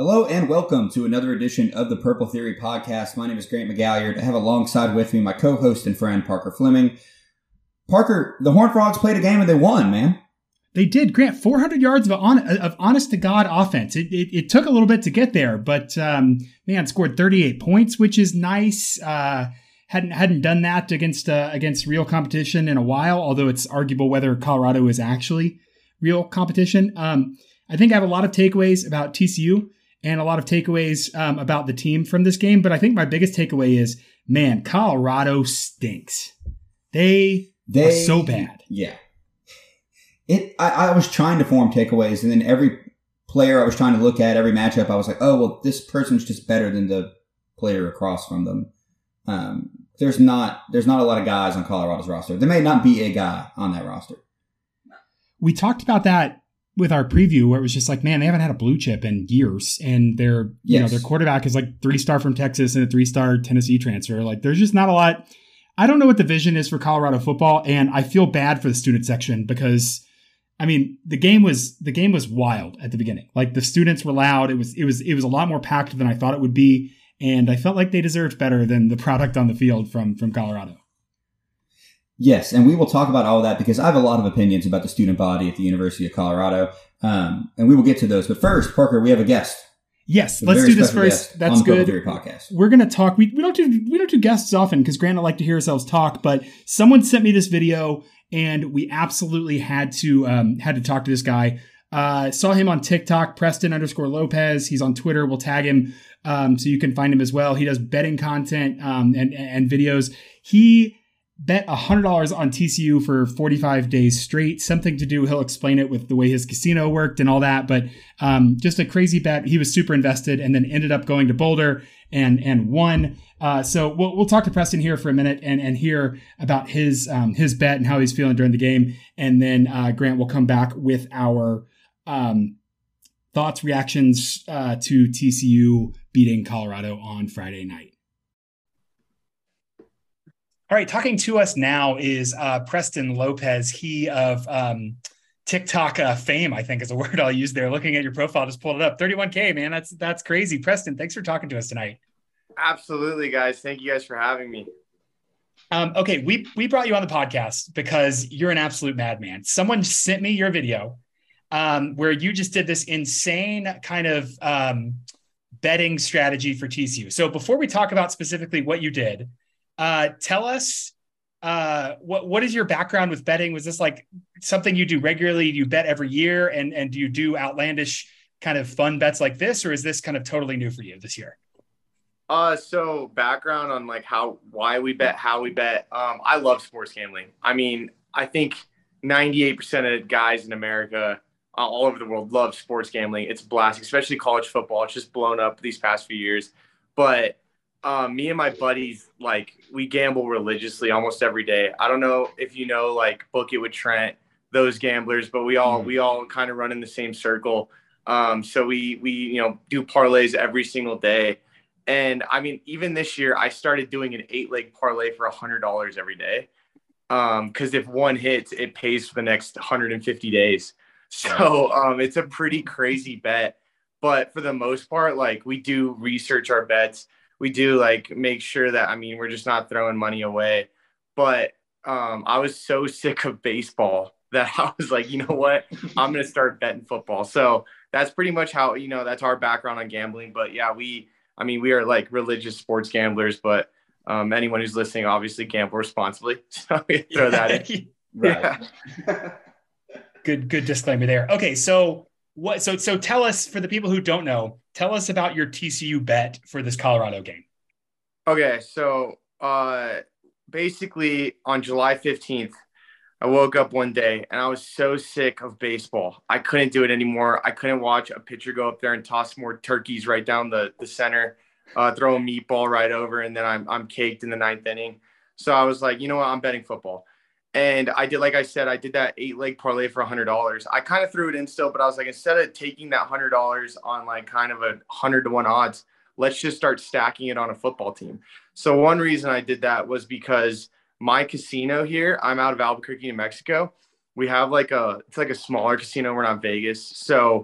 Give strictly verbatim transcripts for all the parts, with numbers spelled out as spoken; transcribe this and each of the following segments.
Hello and welcome to another edition of the Purple Theory Podcast. My name is Grant McGalliard. I have alongside with me my co-host and friend, Parker Fleming. Parker, the Horned Frogs played a game and they won, man. They did, Grant. four hundred yards of, on, of honest-to-God offense. It, it, it took a little bit to get there, but, um, man, scored thirty-eight points, which is nice. Uh, hadn't hadn't done that against uh, against real competition in a while, although it's arguable whether Colorado is actually real competition. Um, I think I have a lot of takeaways about T C U and a lot of takeaways um, about the team from this game, but I think my biggest takeaway is, man, Colorado stinks. They, they are so bad. Yeah. It. I, I was trying to form takeaways, and then every player I was trying to look at, every matchup, I was like, oh, well, this person's just better than the player across from them. Um, there's not there's not a lot of guys on Colorado's roster. There may not be a guy on that roster. We talked about that with our preview, where it was just like, man, they haven't had a blue chip in years, and their you yes. know their quarterback is like three star from Texas and a three star Tennessee transfer. Like, there's just not a lot. I don't know what the vision is for Colorado football, and I feel bad for the student section because, I mean, the game was the game was wild at the beginning. Like, the students were loud. It was it was it was a lot more packed than I thought it would be, and I felt like they deserved better than the product on the field from from Colorado. Yes, and we will talk about all of that because I have a lot of opinions about the student body at the University of Colorado, um, and we will get to those. But first, Parker, we have a guest. Yes, let's do this first. That's on the good. Purple Theory Podcast. We're going to talk. We, we don't do we don't do guests often because Grant and I like to hear ourselves talk. But someone sent me this video, and we absolutely had to um, had to talk to this guy. Uh, saw him on TikTok, Preston underscore Lopez. He's on Twitter. We'll tag him um, so you can find him as well. He does betting content um, and and videos. He bet one hundred dollars on T C U for forty-five days straight. Something to do, he'll explain it with the way his casino worked and all that. But um, just a crazy bet. He was super invested and then ended up going to Boulder and and won. Uh, so we'll we'll talk to Preston here for a minute and and hear about his um, his bet and how he's feeling during the game. And then uh, Grant will come back with our um, thoughts, reactions uh, to T C U beating Colorado on Friday night. All right, talking to us now is uh, Preston Lopez. He of um, TikTok uh, fame, I think is a word I'll use there. Looking at your profile, just pulled it up. thirty-one K, man, that's that's crazy. Preston, thanks for talking to us tonight. Absolutely, guys. Thank you guys for having me. Um, okay, we we brought you on the podcast because you're an absolute madman. Someone sent me your video um, where you just did this insane kind of um, betting strategy for T C U. So before we talk about specifically what you did, Uh, tell us uh, what what is your background with betting? Was this like something you do regularly? Do you bet every year, and and do you do outlandish kind of fun bets like this, or is this kind of totally new for you this year? Uh, so background on like how why we bet, how we bet. Um, I love sports gambling. I mean, I think ninety-eight percent of guys in America, uh, all over the world, love sports gambling. It's a blast, especially college football. It's just blown up these past few years, but. Um, me and my buddies, like, we gamble religiously almost every day. I don't know if you know, like, Book It with Trent, those gamblers, but we all, mm. we all kind of run in the same circle. Um, so we, we, you know, do parlays every single day. And I mean, even this year, I started doing an eight leg parlay for a hundred dollars every day. Um, cause if one hits, it pays for the next one hundred fifty days. So, um, it's a pretty crazy bet, but for the most part, like, we do research our bets. We do like make sure that, I mean, we're just not throwing money away. But um, I was so sick of baseball that I was like, you know what, I'm going to start betting football. So that's pretty much how, you know, that's our background on gambling. But yeah, we, I mean, we are like religious sports gamblers, but um, anyone who's listening, obviously gamble responsibly. So we throw that in. Right. Yeah. Good, good disclaimer there. Okay. So what, so, so tell us, for the people who don't know, tell us about your T C U bet for this Colorado game. Okay, so uh, basically on July fifteenth, I woke up one day and I was so sick of baseball. I couldn't do it anymore. I couldn't watch a pitcher go up there and toss more turkeys right down the, the center, uh, throw a meatball right over, and then I'm I'm caked in the ninth inning. So I was like, you know what, I'm betting football. And I did, like I said, I did that eight leg parlay for a hundred dollars. I kind of threw it in still, but I was like, instead of taking that hundred dollars on like kind of a hundred to one odds, let's just start stacking it on a football team. So one reason I did that was because my casino here, I'm out of Albuquerque, New Mexico. We have like a, it's like a smaller casino. We're not Vegas. So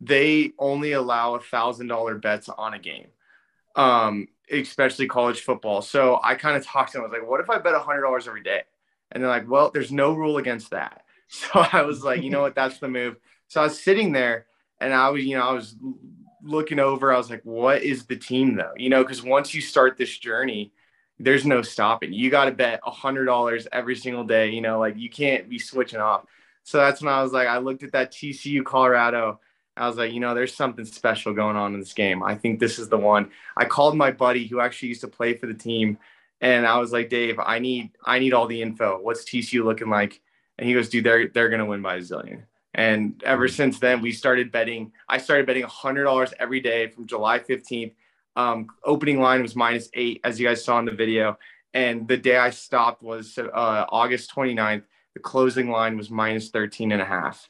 they only allow a thousand dollar bets on a game, um, especially college football. So I kind of talked to them. I was like, what if I bet a hundred dollars every day? And they're like, well, there's no rule against that. So I was like, you know what, that's the move. So I was sitting there and I was, you know, I was looking over, I was like, what is the team though? You know, because once you start this journey, there's no stopping. You got to bet a hundred dollars every single day. You know, like you can't be switching off. So that's when I was like, I looked at that T C U Colorado. I was like, you know, there's something special going on in this game. I think this is the one. I called my buddy who actually used to play for the team. And I was like, Dave, I need, I need all the info. What's T C U looking like? And he goes, dude, they're, they're going to win by a zillion. And ever since then, we started betting. I started betting a hundred dollars every day from July fifteenth. Um, opening line was minus eight, as you guys saw in the video. And the day I stopped was uh, August twenty-ninth. The closing line was minus thirteen and a half.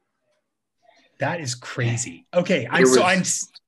That is crazy. Okay. I'm was, so I'm,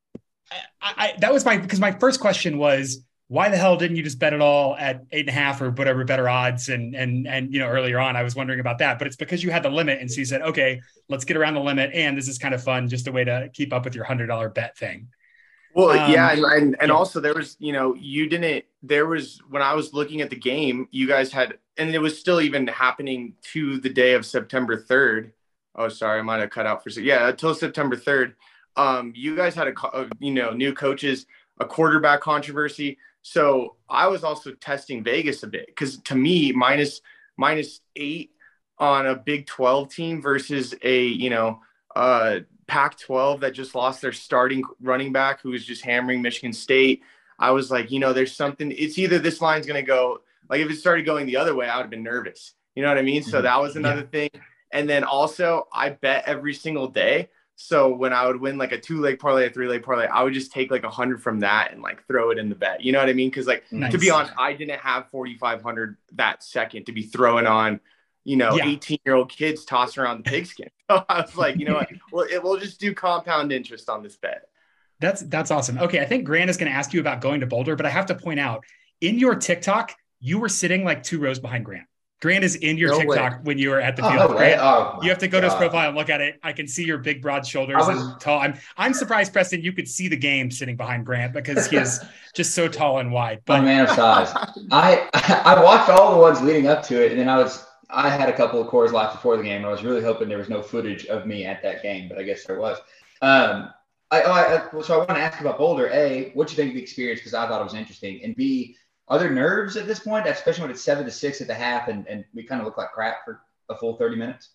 I, I, that was my, because my first question was, why the hell didn't you just bet it all at eight and a half or whatever better odds? And, and, and, you know, earlier on, I was wondering about that, but it's because you had the limit. And so you said, okay, let's get around the limit. And this is kind of fun, just a way to keep up with your hundred dollar bet thing. Well, um, yeah. And, and, and yeah. also there was, you know, you didn't, there was, when I was looking at the game, you guys had, and it was still even happening to the day of September third. Oh, sorry. I might've cut out for a second. Yeah. Until September third. Um, you guys had a, a, you know, new coaches, a quarterback controversy. So I was also testing Vegas a bit because to me, minus minus eight on a Big twelve team versus a, you know, uh, Pac twelve that just lost their starting running back who was just hammering Michigan State. I was like, you know, there's something. It's either this line's going to go like if it started going the other way, I would have been nervous. You know what I mean? So that was another yeah. thing. And then also I bet every single day. So when I would win like a two leg parlay, a three leg parlay, I would just take like a hundred from that and like throw it in the bet. You know what I mean? Cause like, nice. To be honest, I didn't have forty-five hundred that second to be throwing on, you know, yeah. eighteen year old kids tossing around the pigskin. So I was like, you know what, well, it, we'll just do compound interest on this bet. That's, that's awesome. Okay. I think Grant is going to ask you about going to Boulder, but I have to point out in your TikTok, you were sitting like two rows behind Grant. Grant is in your no TikTok way. When you were at the field. Oh, Grant, oh, you have to go God. To his profile and look at it. I can see your big, broad shoulders was, and tall. I'm I'm surprised, Preston, you could see the game sitting behind Grant because he is just so tall and wide. But, a man of size. I I watched all the ones leading up to it, and then I was I had a couple of Coors Lights before the game. And I was really hoping there was no footage of me at that game, but I guess there was. Um, I, I so I want to ask about Boulder. A, what do you think of the experience? Because I thought it was interesting, and B, are there nerves at this point, especially when it's seven to six at the half and, and we kind of look like crap for a full thirty minutes?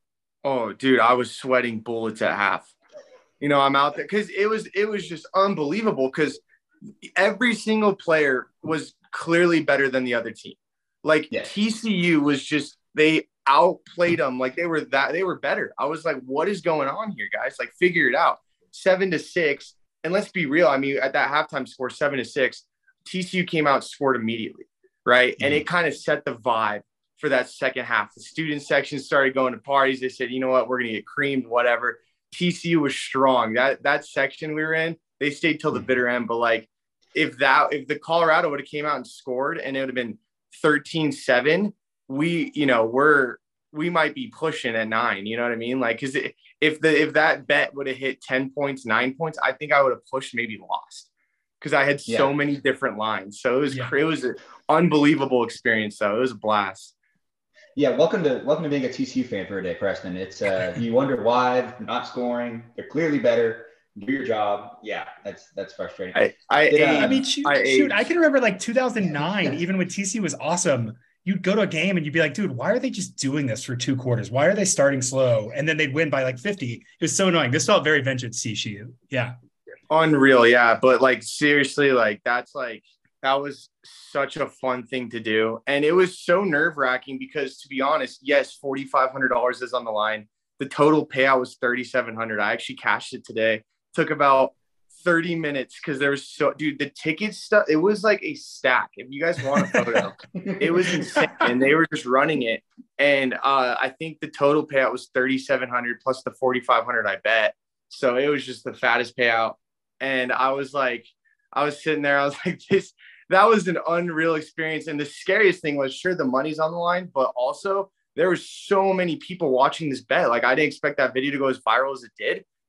Oh, dude, I was sweating bullets at half. You know, I'm out there because it was it was just unbelievable because every single player was clearly better than the other team. Like yes. T C U was just they outplayed them like they were that they were better. I was like, what is going on here, guys? Like, figure it out. Seven to six, and let's be real. I mean, at that halftime score, seven to six. T C U came out and scored immediately, right? Mm-hmm. And it kind of set the vibe for that second half. The student section started going to parties. They said, you know what, we're going to get creamed, whatever. T C U was strong. That that section we were in, they stayed till the bitter end. But, like, if that if the Colorado would have came out and scored and it would have been thirteen seven, we, you know, we're we might be pushing at nine. You know what I mean? Like, because if the if that bet would have hit ten points, nine points, I think I would have pushed, maybe lost. Because I had so yeah. many different lines. So it was yeah. it was an unbelievable experience, though. It was a blast. Yeah, welcome to welcome to being a T C U fan for a day, Preston. It's uh, you wonder why they're not scoring. They're clearly better. Do your job. Yeah, that's that's frustrating. I I, Did, uh, I mean, shoot, I, shoot, I can remember like two thousand nine, even when T C U was awesome. You'd go to a game and you'd be like, dude, why are they just doing this for two quarters? Why are they starting slow? And then they'd win by like fifty. It was so annoying. This felt very vintage T C U. Yeah. Unreal, yeah. But like seriously, like that's like that was such a fun thing to do. And it was so nerve-wracking because, to be honest, yes, forty-five hundred dollars is on the line. The total payout was thirty-seven hundred dollars. I actually cashed it today. Took about thirty minutes because there was so dude, the ticket stuff, it was like a stack. If you guys want a photo, it was insane. And they were just running it. And uh I think the total payout was thirty-seven hundred dollars plus the forty-five hundred dollars I bet. So it was just the fattest payout. And I was like, I was sitting there, I was like, this, that was an unreal experience. And the scariest thing was, sure, the money's on the line, but also there was so many people watching this bet. Like, I didn't expect that video to go as viral as it did.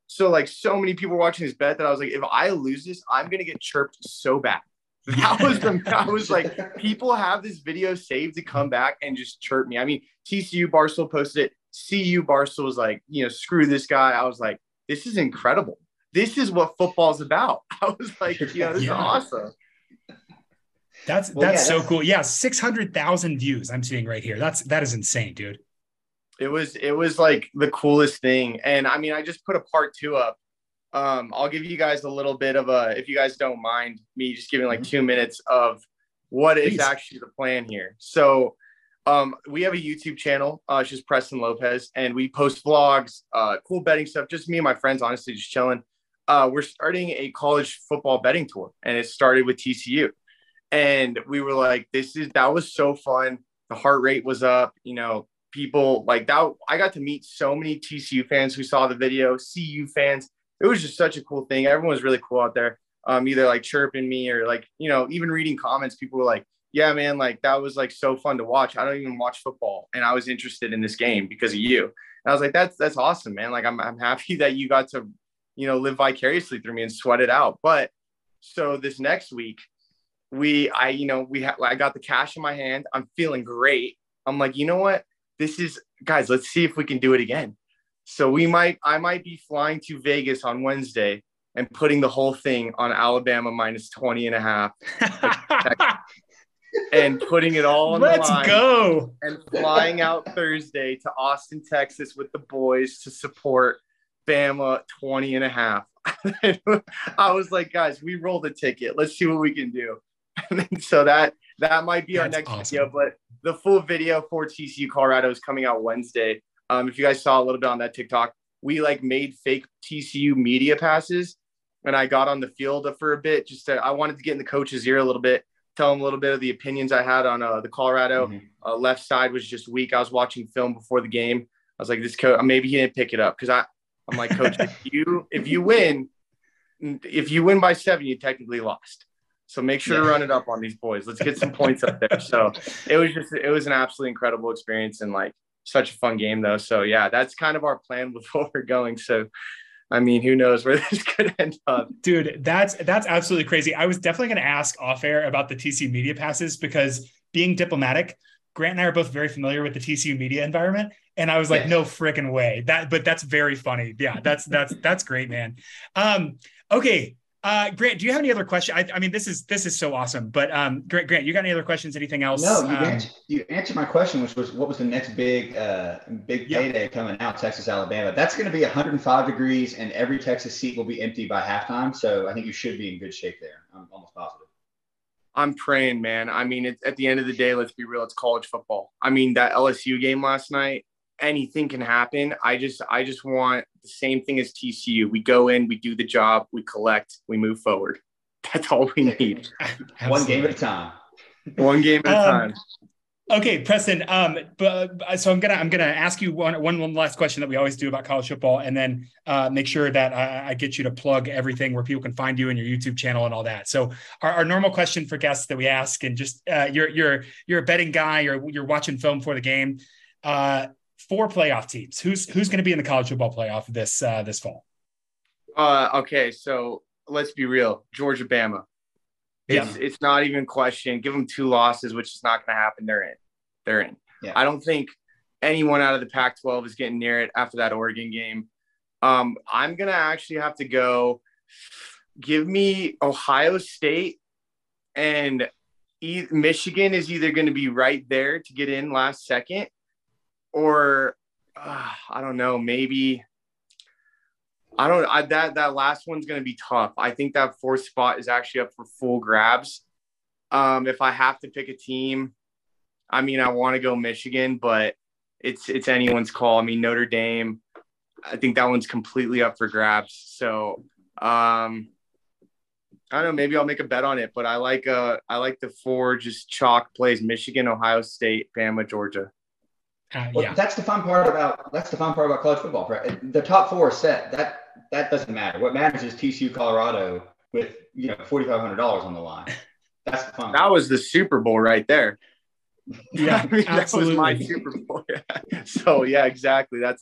So like so many people were watching this bet that I was like, if I lose this, I'm gonna get chirped so bad. That was the I was like, people have this video saved to come back and just chirp me. I mean, T C U Barstool posted it. C U Barstool was like, you know, screw this guy. I was like, this is incredible. This is what football's about. I was like, you know, this yeah. is awesome. That's well, that's yeah, so that's... cool. Yeah, six hundred thousand views. I'm seeing right here. That's that is insane, dude. It was it was like the coolest thing. And I mean, I just put a part two up. Um, I'll give you guys a little bit of a, if you guys don't mind me just giving like two minutes of what Please. is actually the plan here. So um, we have a YouTube channel. Uh, it's just Preston Lopez, and we post vlogs, uh, cool betting stuff. Just me and my friends, honestly, just chilling. Uh, we're starting a college football betting tour, and it started with T C U. And we were like, this is, that was so fun. The heart rate was up, you know, people like that. I got to meet so many T C U fans who saw the video, C U fans. It was just such a cool thing. Everyone was really cool out there. Um, either like chirping me or like, you know, even reading comments, people were like, yeah, man, like that was like so fun to watch. I don't even watch football, and I was interested in this game because of you. And I was like, that's, that's awesome, man. Like, I'm, I'm happy that you got to, you know, live vicariously through me and sweat it out. But so this next week, we, I, you know, we have, I got the cash in my hand. I'm feeling great. I'm like, you know what? This is, guys, let's see if we can do it again. So we might, I might be flying to Vegas on Wednesday and putting the whole thing on Alabama minus twenty and a half and putting it all on Let's the line. Let's go. And flying out Thursday to Austin, Texas with the boys to support Bama twenty and a half. I was like, guys, we rolled a ticket. Let's see what we can do. And then, so that, that might be That's our next awesome. video, but the full video for T C U Colorado is coming out Wednesday. Um, if you guys saw a little bit on that TikTok, we like made fake T C U media passes, and I got on the field for a bit. Just to, I wanted to get in the coach's ear a little bit, tell him a little bit of the opinions I had on uh, the Colorado mm-hmm. uh, left side was just weak. I was watching film before the game. I was like, this coach, maybe he didn't pick it up because I, I'm like, coach, if you if you win, if you win by seven, you technically lost. So make sure yeah. to run it up on these boys. Let's get some points up there. So it was just, it was an absolutely incredible experience and like such a fun game though. So yeah, that's kind of our plan with where we're going. So, I mean, who knows where this could end up. Dude, that's, that's absolutely crazy. I was definitely going to ask off air about the T C U media passes because being diplomatic, Grant and I are both very familiar with the T C U media environment. And I was like, yes. no freaking way that, but that's very funny. Yeah, that's, that's, that's great, man. Um, okay. Uh, Grant, do you have any other questions? I, I mean, this is this is so awesome. But um, Grant, Grant, you got any other questions? Anything else? No, you, um, answered, you answered my question, which was what was the next big uh, big yeah. payday coming out? Texas, Alabama. That's going to be one hundred five degrees, and every Texas seat will be empty by halftime. So I think you should be in good shape there. I'm almost positive. I'm praying, man. I mean, it's, at the end of the day, let's be real. It's college football. I mean, that L S U game last night. Anything can happen. I just, I just want the same thing as T C U. We go in, we do the job, we collect, we move forward. That's all we need. One game at a time. One game at a um, time. Okay, Preston. Um, but so I'm gonna, I'm gonna ask you one, one, one last question that we always do about college football, and then uh, make sure that I, I get you to plug everything where people can find you and your YouTube channel and all that. So our, our normal question for guests that we ask, and just uh, you're, you're, you're a betting guy, or you're watching film for the game. Uh, Four playoff teams. Who's who's going to be in the college football playoff this uh, this fall? Uh, okay, so let's be real. Georgia, Bama. It's yeah. it's not even a question. Give them two losses, which is not going to happen. They're in. They're in. Yeah. I don't think anyone out of the Pac twelve is getting near it after that Oregon game. Um, I'm going to actually have to go. Give me Ohio State, and e- Michigan is either going to be right there to get in last second. Or uh, I don't know, maybe I don't I, that that last one's going to be tough. I think that fourth spot is actually up for full grabs. Um, if I have to pick a team, I mean, I want to go Michigan, but it's it's anyone's call. I mean, Notre Dame, I think that one's completely up for grabs. So um, I don't know, maybe I'll make a bet on it, but I like uh I like the four just chalk plays: Michigan, Ohio State, Bama, Georgia. Uh, well, yeah. that's the fun part about that's the fun part about college football. Right? The top four is set. That that doesn't matter. What matters is T C U, Colorado, with you know forty five hundred dollars on the line. That's the fun. That part. Was the Super Bowl right there. Yeah, I mean, absolutely. That was my Super Bowl. So yeah, exactly. That's all.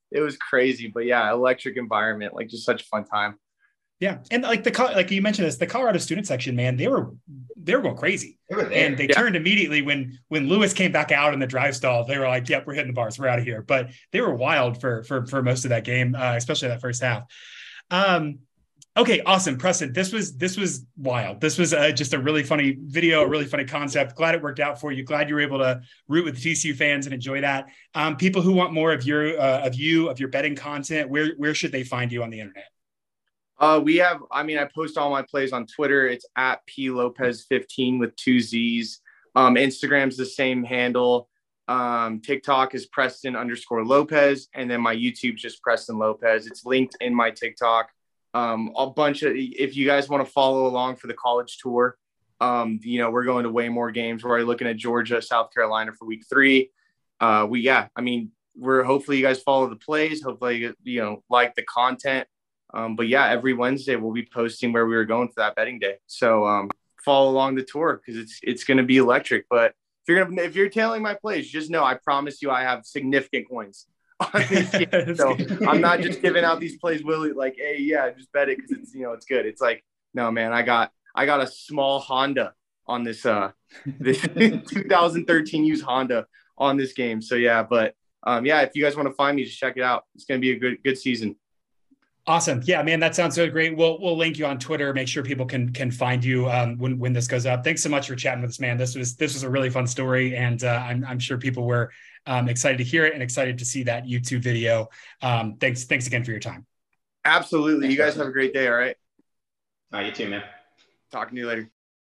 it was crazy. But yeah, electric environment, like just such a fun time. Yeah, and like the like you mentioned this, the Colorado student section, man, they were they were going crazy, They were there. and they Yeah. turned immediately when when Lewis came back out in the drive stall. They were like, "Yep, we're hitting the bars, we're out of here." But they were wild for for for most of that game, uh, especially that first half. Um, okay, awesome, Preston. This was this was wild. This was uh, just a really funny video, a really funny concept. Glad it worked out for you. Glad you were able to root with the T C U fans and enjoy that. Um, people who want more of your uh, of you of your betting content, where where should they find you on the internet? Uh, we have, I mean, I post all my plays on Twitter. It's at P Lopez fifteen with two Z's. Um, Instagram's the same handle. Um, TikTok is Preston underscore Lopez. And then my YouTube's just Preston Lopez. It's linked in my TikTok. Um, a bunch of, if you guys want to follow along for the college tour, um, you know, we're going to way more games. We're already looking at Georgia, South Carolina for week three. Uh, we, yeah, I mean, we're hopefully you guys follow the plays. Hopefully, you know, like the content. Um, but yeah, every Wednesday we'll be posting where we were going for that betting day. So um, follow along the tour because it's it's going to be electric. But if you're gonna if you're tailing my plays, just know I promise you I have significant coins on these games. So I'm not just giving out these plays willy like, hey, yeah, just bet it because it's you know it's good. It's like, no, man, I got I got a small Honda on this uh this two thousand thirteen used Honda on this game. So yeah, but um, yeah, if you guys want to find me, just check it out. It's going to be a good good season. Awesome. Yeah, man, that sounds so great. We'll we'll link you on Twitter. Make sure people can can find you um, when when this goes up. Thanks so much for chatting with us, man. This was this was a really fun story, and uh, I'm I'm sure people were um, excited to hear it and excited to see that YouTube video. Um, thanks thanks again for your time. Absolutely. Thanks, you guys Preston. have a great day. All right. All right, you too, man. Talking to you later.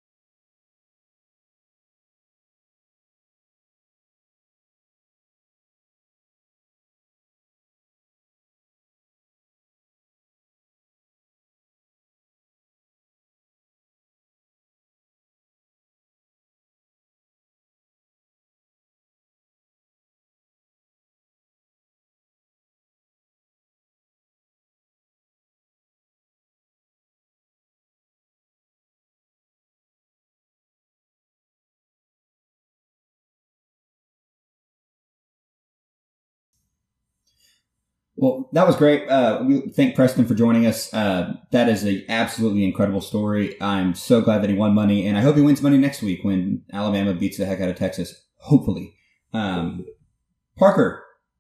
Well, that was great. Uh, we thank Preston for joining us. Uh, that is an absolutely incredible story. I'm so glad that he won money, and I hope he wins money next week when Alabama beats the heck out of Texas. Hopefully. Um, Parker,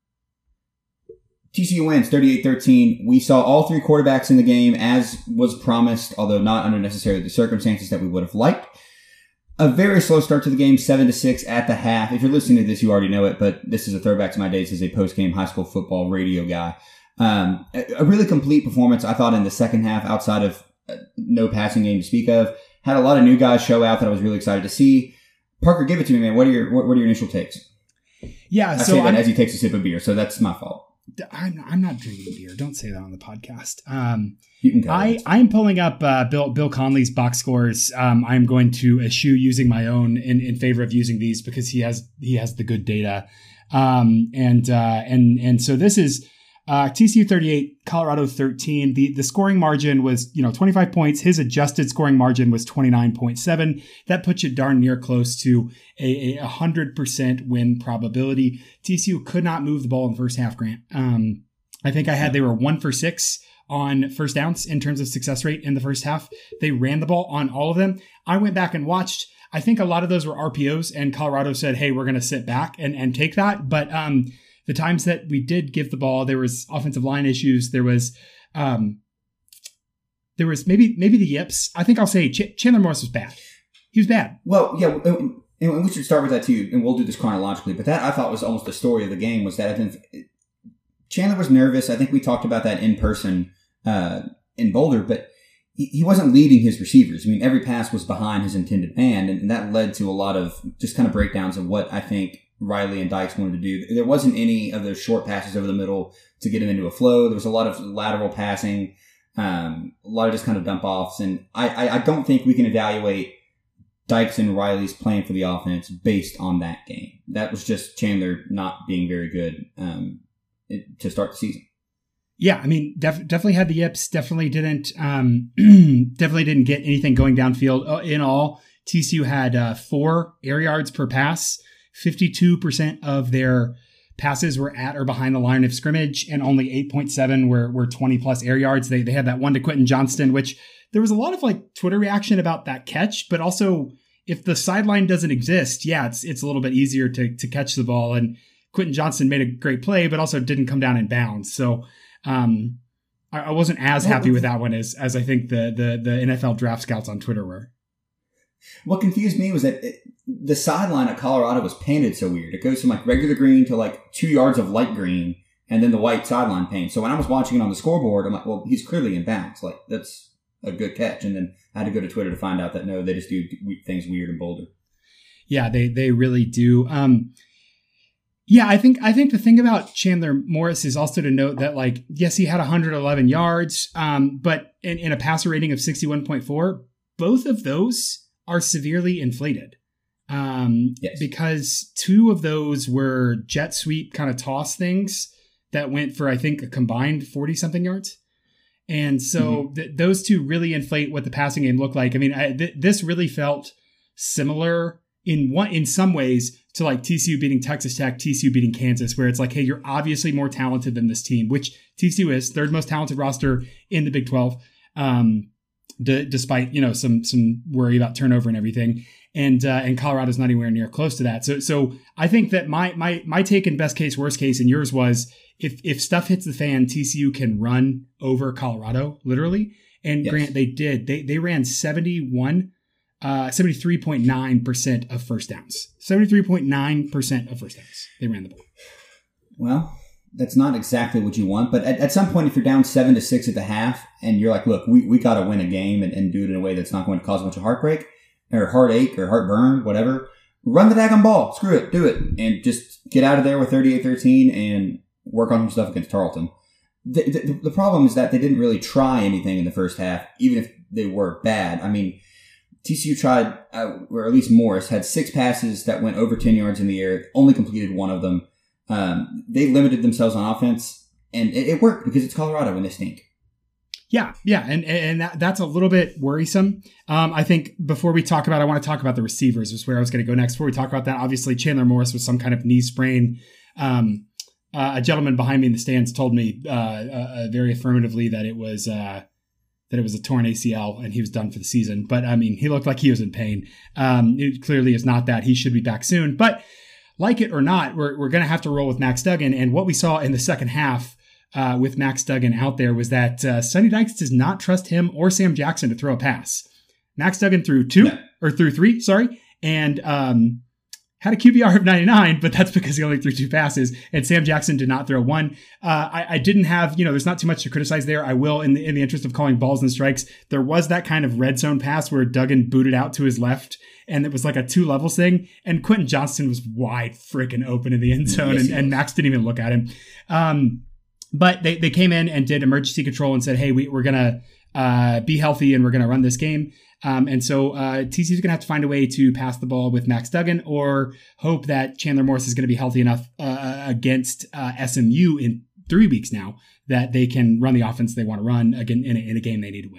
T C U wins thirty-eight thirteen. We saw all three quarterbacks in the game as was promised, although not under necessarily the circumstances that we would have liked. A very slow start to the game, seven to six at the half. If you're listening to this, you already know it, but this is a throwback to my days as a post-game high school football radio guy. Um, a, a really complete performance, I thought, in the second half, outside of uh, no passing game to speak of. Had a lot of new guys show out that I was really excited to see. Parker, give it to me, man. What are your what, what are your initial takes? Yeah, I so say that I'm, as he takes a sip of beer, so that's my fault. I'm I'm not drinking beer. Don't say that on the podcast. Um, You can go. I, I am pulling up uh, Bill Bill Conley's box scores. Um, I'm going to eschew using my own in, in favor of using these because he has he has the good data. Um, and uh, and and so this is uh, T C U thirty-eight, Colorado thirteen. The the scoring margin was you know twenty-five points. His adjusted scoring margin was twenty-nine point seven. That puts you darn near close to a, a one hundred percent win probability. T C U could not move the ball in the first half, Grant. Um, I think I had they were one for six on first downs in terms of success rate in the first half. They ran the ball on all of them. I went back and watched. I think a lot of those were R P Os, and Colorado said, hey, we're going to sit back and, and take that. But um, the times that we did give the ball, there was offensive line issues. There was um, there was maybe maybe the yips. I think I'll say Ch- Chandler Morris was bad. He was bad. Well, yeah, and we should start with that too, and we'll do this chronologically. But that I thought was almost the story of the game was that I think Chandler was nervous. I think we talked about that in person uh, in Boulder, but he, he wasn't leading his receivers. I mean, every pass was behind his intended man, and, and that led to a lot of just kind of breakdowns of what I think Riley and Dykes wanted to do. There wasn't any of those short passes over the middle to get him into a flow. There was a lot of lateral passing, um, a lot of just kind of dump offs, and I, I, I don't think we can evaluate Dykes and Riley's plan for the offense based on that game. That was just Chandler not being very good um, it, to start the season. Yeah, I mean, def- definitely had the yips. Definitely didn't. Um, definitely didn't get anything going downfield. In all, T C U had uh, four air yards per pass. fifty-two percent of their passes were at or behind the line of scrimmage, and only eight point seven were, were twenty plus air yards. They, they had that one to Quentin Johnston, which there was a lot of like Twitter reaction about that catch, but also if the sideline doesn't exist, yeah, it's, it's a little bit easier to, to catch the ball. And Quentin Johnston made a great play, but also didn't come down in bounds. So, um, I, I wasn't as happy with that one as, as I think the, the, the N F L draft scouts on Twitter were. What confused me was that it, the sideline at Colorado was painted so weird. It goes from like regular green to like two yards of light green and then the white sideline paint. So when I was watching it on the scoreboard, I'm like, well, he's clearly in bounds. Like, that's a good catch. And then I had to go to Twitter to find out that no, they just do things weird in Boulder. Yeah, they they really do. Um, yeah, I think I think the thing about Chandler Morris is also to note that, like, yes, he had one hundred eleven yards, um, but in, in a passer rating of sixty-one point four, both of those are severely inflated. Um, yes. Because two of those were jet sweep kind of toss things that went for, I think, a combined forty something yards. And so mm-hmm. th- those two really inflate what the passing game looked like. I mean, I, th- this really felt similar in one, in some ways to like T C U beating Texas Tech, T C U beating Kansas, where it's like, hey, you're obviously more talented than this team, which T C U is, third most talented roster in the Big twelve. Um, D- despite, you know, some some worry about turnover and everything. And uh, and Colorado's not anywhere near close to that. So so I think that my my my take in best case, worst case, and yours was if if stuff hits the fan, T C U can run over Colorado, literally. And yes. Grant, they did. They they ran seventy-one, uh, seventy-three point nine percent of first downs. seventy-three point nine percent of first downs. They ran the ball. Well, that's not exactly what you want, but at, at some point, if you're down seven to six at the half and you're like, look, we, we got to win a game and, and do it in a way that's not going to cause a bunch of heartbreak or heartache or heartburn, whatever, run the daggone ball. Screw it. Do it. And just get out of there with thirty-eight thirteen and work on some stuff against Tarleton. The, the, the problem is that they didn't really try anything in the first half, even if they were bad. I mean, T C U tried, uh, or at least Morris, had six passes that went over ten yards in the air, only completed one of them. Um, they limited themselves on offense, and it, it worked because it's Colorado and they stink. Yeah, yeah, and and that, that's a little bit worrisome. Um, I think before we talk about, I want to talk about the receivers, is where I was going to go next. Before we talk about that, obviously Chandler Morris was some kind of knee sprain. Um, uh, a gentleman behind me in the stands told me uh, uh, very affirmatively that it was uh, that it was a torn A C L and he was done for the season. But I mean, he looked like he was in pain. Um, it clearly is not that. He should be back soon, but. Like it or not, we're we're going to have to roll with Max Duggan. And what we saw in the second half uh, with Max Duggan out there was that uh, Sonny Dykes does not trust him or Sam Jackson to throw a pass. Max Duggan threw two, no. or threw three, sorry, and um, had a Q B R of ninety-nine, but that's because he only threw two passes. And Sam Jackson did not throw one. Uh, I, I didn't have, you know, there's not too much to criticize there. I will, in the, in the interest of calling balls and strikes, there was that kind of red zone pass where Duggan booted out to his left. And it was like a two levels thing. And Quentin Johnston was wide freaking open in the end zone. Yes, and, and Max didn't even look at him. Um, but they, they came in and did emergency control and said, hey, we, we're going to uh, be healthy and we're going to run this game. Um, and so uh, T C U is going to have to find a way to pass the ball with Max Duggan or hope that Chandler Morris is going to be healthy enough uh, against uh, S M U in three weeks now that they can run the offense they want to run again in a, in a game they need to win.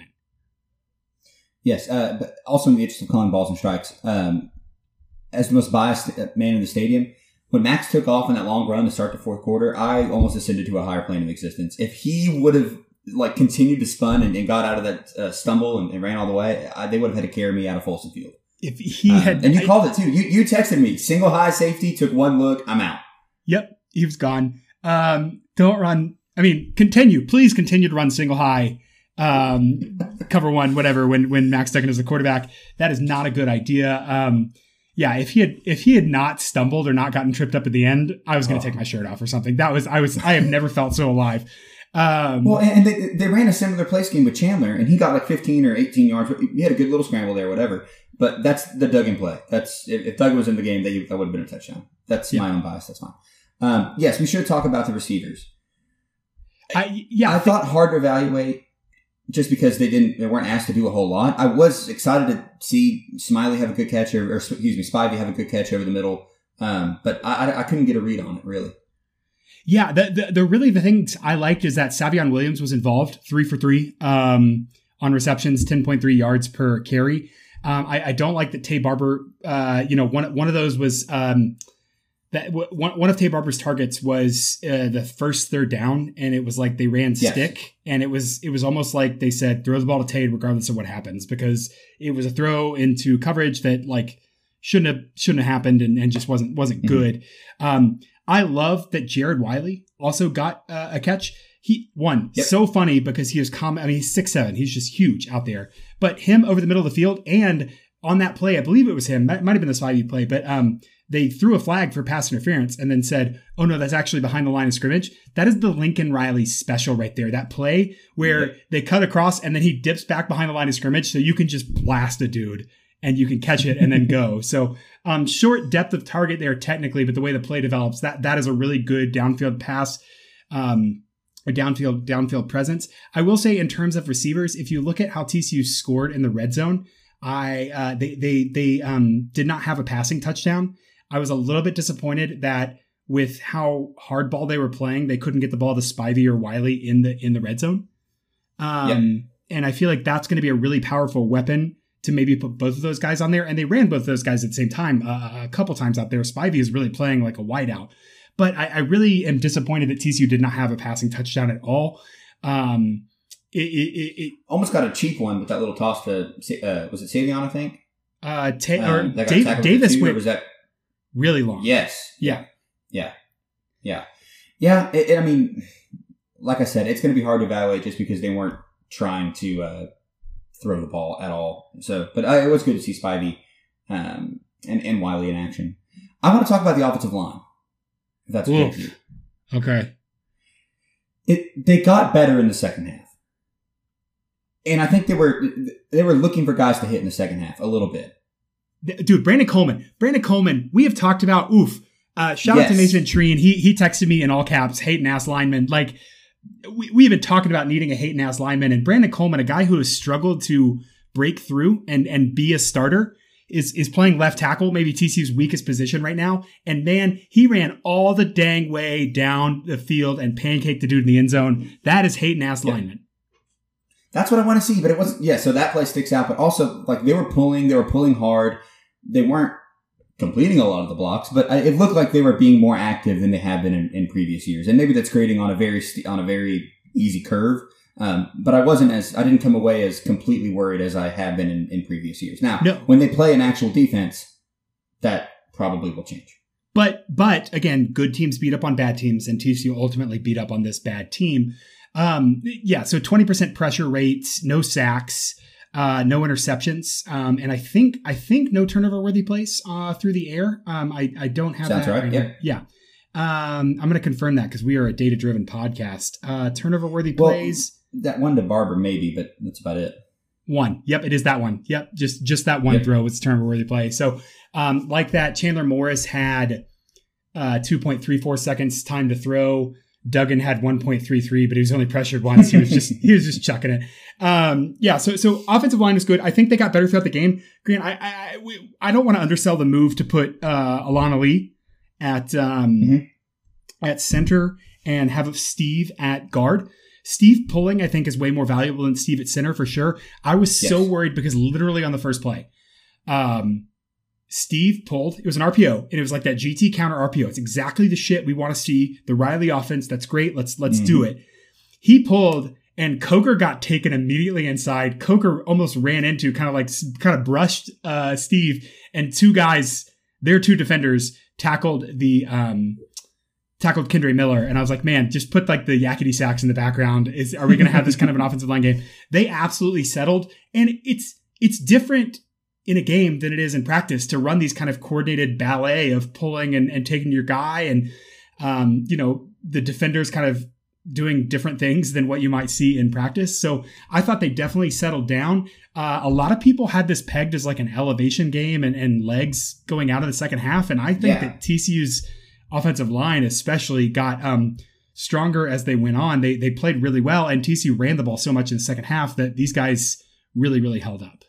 Yes, uh, but also in the interest of calling balls and strikes, um, as the most biased man in the stadium, when Max took off in that long run to start the fourth quarter, I almost ascended to a higher plane of existence. If he would have like continued to spun and, and got out of that uh, stumble and, and ran all the way, I, they would have had to carry me out of Folsom Field. If he um, had, and you I, called it too. You you texted me single high safety, took one look, I'm out. Yep, he was gone. Um, don't run. I mean, continue. Please continue to run single high. Um, cover one, whatever, when, when Max Duggan is the quarterback. That is not a good idea. Um, yeah, if he had, if he had not stumbled or not gotten tripped up at the end, I was going to oh. take my shirt off or something. That was, I was, I have never felt so alive. Um, well, and they, they ran a similar play scheme with Chandler and he got like fifteen or eighteen yards. He had a good little scramble there, whatever, but that's the Duggan play. That's, if, if Duggan was in the game, that, that would have been a touchdown. That's yeah. my own bias. That's fine. Um, yes, we should talk about the receivers. I, yeah, I, I thought hard to evaluate. Just because they didn't, they weren't asked to do a whole lot. I was excited to see Smiley have a good catch, over, or excuse me, Spivey have a good catch over the middle. Um, but I, I, I couldn't get a read on it, really. Yeah, the, the the really the things I liked is that Savion Williams was involved, three for three um, on receptions, ten point three yards per carry. Um, I, I don't like that Tay Barber. Uh, you know, one one of those was um, that w- one one of Tay Barber's targets was uh, the first third down, and it was like they ran yes. stick, and it was it was almost like they said throw the ball to Tay regardless of what happens, because it was a throw into coverage that like shouldn't have shouldn't have happened and, and just wasn't wasn't mm-hmm. good. Um, I love that Jared Wiley also got uh, a catch. He one yep. so funny because he was com- I mean he's six seven, he's just huge out there, but him over the middle of the field and on that play, I believe it was him. Might, might have been the Spivey play, but um. they threw a flag for pass interference and then said, oh no, that's actually behind the line of scrimmage. That is the Lincoln Riley special right there. That play where yeah. they cut across and then he dips back behind the line of scrimmage so you can just blast a dude and you can catch it and then go. So um, short depth of target there technically, but the way the play develops, that that is a really good downfield pass, um, a downfield downfield presence. I will say in terms of receivers, if you look at how T C U scored in the red zone, I uh, they they they um, did not have a passing touchdown. I was a little bit disappointed that with how hardball they were playing, they couldn't get the ball to Spivey or Wiley in the in the red zone. Um, yep. And I feel like that's going to be a really powerful weapon to maybe put both of those guys on there. And they ran both of those guys at the same time uh, a couple times out there. Spivey is really playing like a wideout. But I, I really am disappointed that T C U did not have a passing touchdown at all. Um, it, it, it, it almost got a cheap one with that little toss to, uh, was it Savion, I think? Uh, ta- um, or Dave, Davis went... was that really long. Yes. Yeah. Yeah. Yeah. Yeah. It, it, I mean, like I said, it's going to be hard to evaluate just because they weren't trying to uh, throw the ball at all. So, but uh, it was good to see Spivey um, and, and Wiley in action. I want to talk about the offensive line. If that's okay with you. Okay. It they got better in the second half, and I think they were they were looking for guys to hit in the second half a little bit. Dude, Brandon Coleman. Brandon Coleman, we have talked about, oof. Uh, shout yes. out to Mason Treen. He he texted me in all caps, hating ass lineman. Like, we, we've been talking about needing a hating ass lineman. And Brandon Coleman, a guy who has struggled to break through and, and be a starter, is, is playing left tackle, maybe T C U's weakest position right now. And man, he ran all the dang way down the field and pancaked the dude in the end zone. That is hating ass yeah. lineman. That's what I want to see, but it wasn't. Yeah, so that play sticks out. But also, like they were pulling, they were pulling hard. They weren't completing a lot of the blocks, but it looked like they were being more active than they have been in, in previous years. And maybe that's grading on a very on a very easy curve. Um, but I wasn't as I didn't come away as completely worried as I have been in, in previous years. Now, no. when they play an actual defense, that probably will change. But but again, good teams beat up on bad teams, and T C U ultimately beat up on this bad team. Um, yeah, so twenty percent pressure rates, no sacks, uh, no interceptions, um, and I think I think no turnover worthy plays uh, through the air. Um, I I don't have Sounds that. right. Yeah, yeah. Um, I'm going to confirm that because we are a data driven podcast. Uh, turnover worthy plays. Well, that one to Barber maybe, but that's about it. One. Yep, it is that one. Yep, just just that one yep. throw was a turnover worthy play. So um, like that, Chandler Morris had uh, two point three four seconds time to throw. Duggan had one point three three, but he was only pressured once. He was just he was just chucking it. Um, yeah, so so offensive line was good. I think they got better throughout the game. Grant, I I we, I don't want to undersell the move to put uh, Alana Lee at um, mm-hmm. at center and have Steve at guard. Steve pulling, I think, is way more valuable than Steve at center for sure. I was yes. so worried because literally on the first play, um, Steve pulled. It was an R P O, and it was like that G T counter R P O. It's exactly the shit we want to see. The Riley offense, that's great. Let's let's mm-hmm. do it. He pulled, and Coker got taken immediately inside. Coker almost ran into, kind of like, kind of brushed uh, Steve, and two guys, their two defenders, tackled the um, tackled Kendre Miller. And I was like, man, just put like the yakety sax in the background. Is are we going to have this kind of an offensive line game? They absolutely settled, and it's it's different in a game than it is in practice to run these kind of coordinated ballet of pulling and, and taking your guy and, um, you know, the defenders kind of doing different things than what you might see in practice. So I thought they definitely settled down. Uh, a lot of people had this pegged as like an elevation game and, and legs going out of the second half. And I think yeah. that T C U's offensive line especially got um, stronger as they went on. They, they played really well, and T C U ran the ball so much in the second half that these guys really, really held up.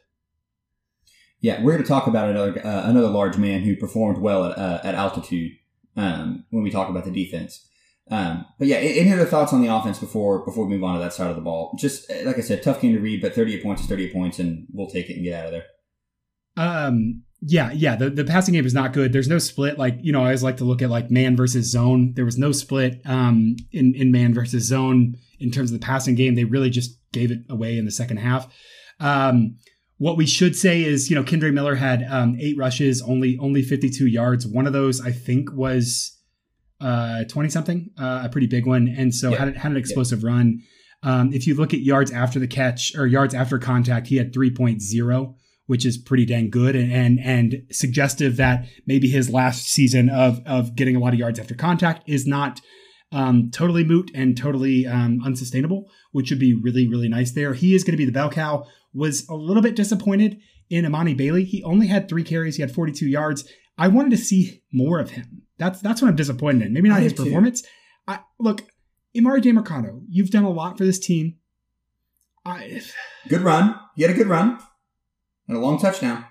Yeah, we're going to talk about another uh, another large man who performed well at uh, at altitude um, when we talk about the defense. Um, but yeah, any other thoughts on the offense before before we move on to that side of the ball? Just like I said, tough game to read, but thirty-eight points is thirty-eight points, and we'll take it and get out of there. Um, yeah, yeah. The, the passing game is not good. There's no split. Like, you know, I always like to look at like man versus zone. There was no split um, in, in man versus zone in terms of the passing game. They really just gave it away in the second half. Um, what we should say is, you know, Kendre Miller had um, eight rushes, only only fifty-two yards. One of those, I think, was uh, twenty something, uh, a pretty big one. And so yeah. had, had an explosive yeah. run. Um, if you look at yards after the catch or yards after contact, he had three point oh, which is pretty dang good and, and, and suggestive that maybe his last season of, of getting a lot of yards after contact is not um, totally moot and totally um, unsustainable, which would be really, really nice there. He is going to be the bell cow. Was a little bit disappointed in Imani Bailey. He only had three carries. He had forty-two yards. I wanted to see more of him. That's that's what I'm disappointed in. Maybe not his performance. I, look, Emari Demercado, you've done a lot for this team. I, good run. He had a good run. And a long touchdown.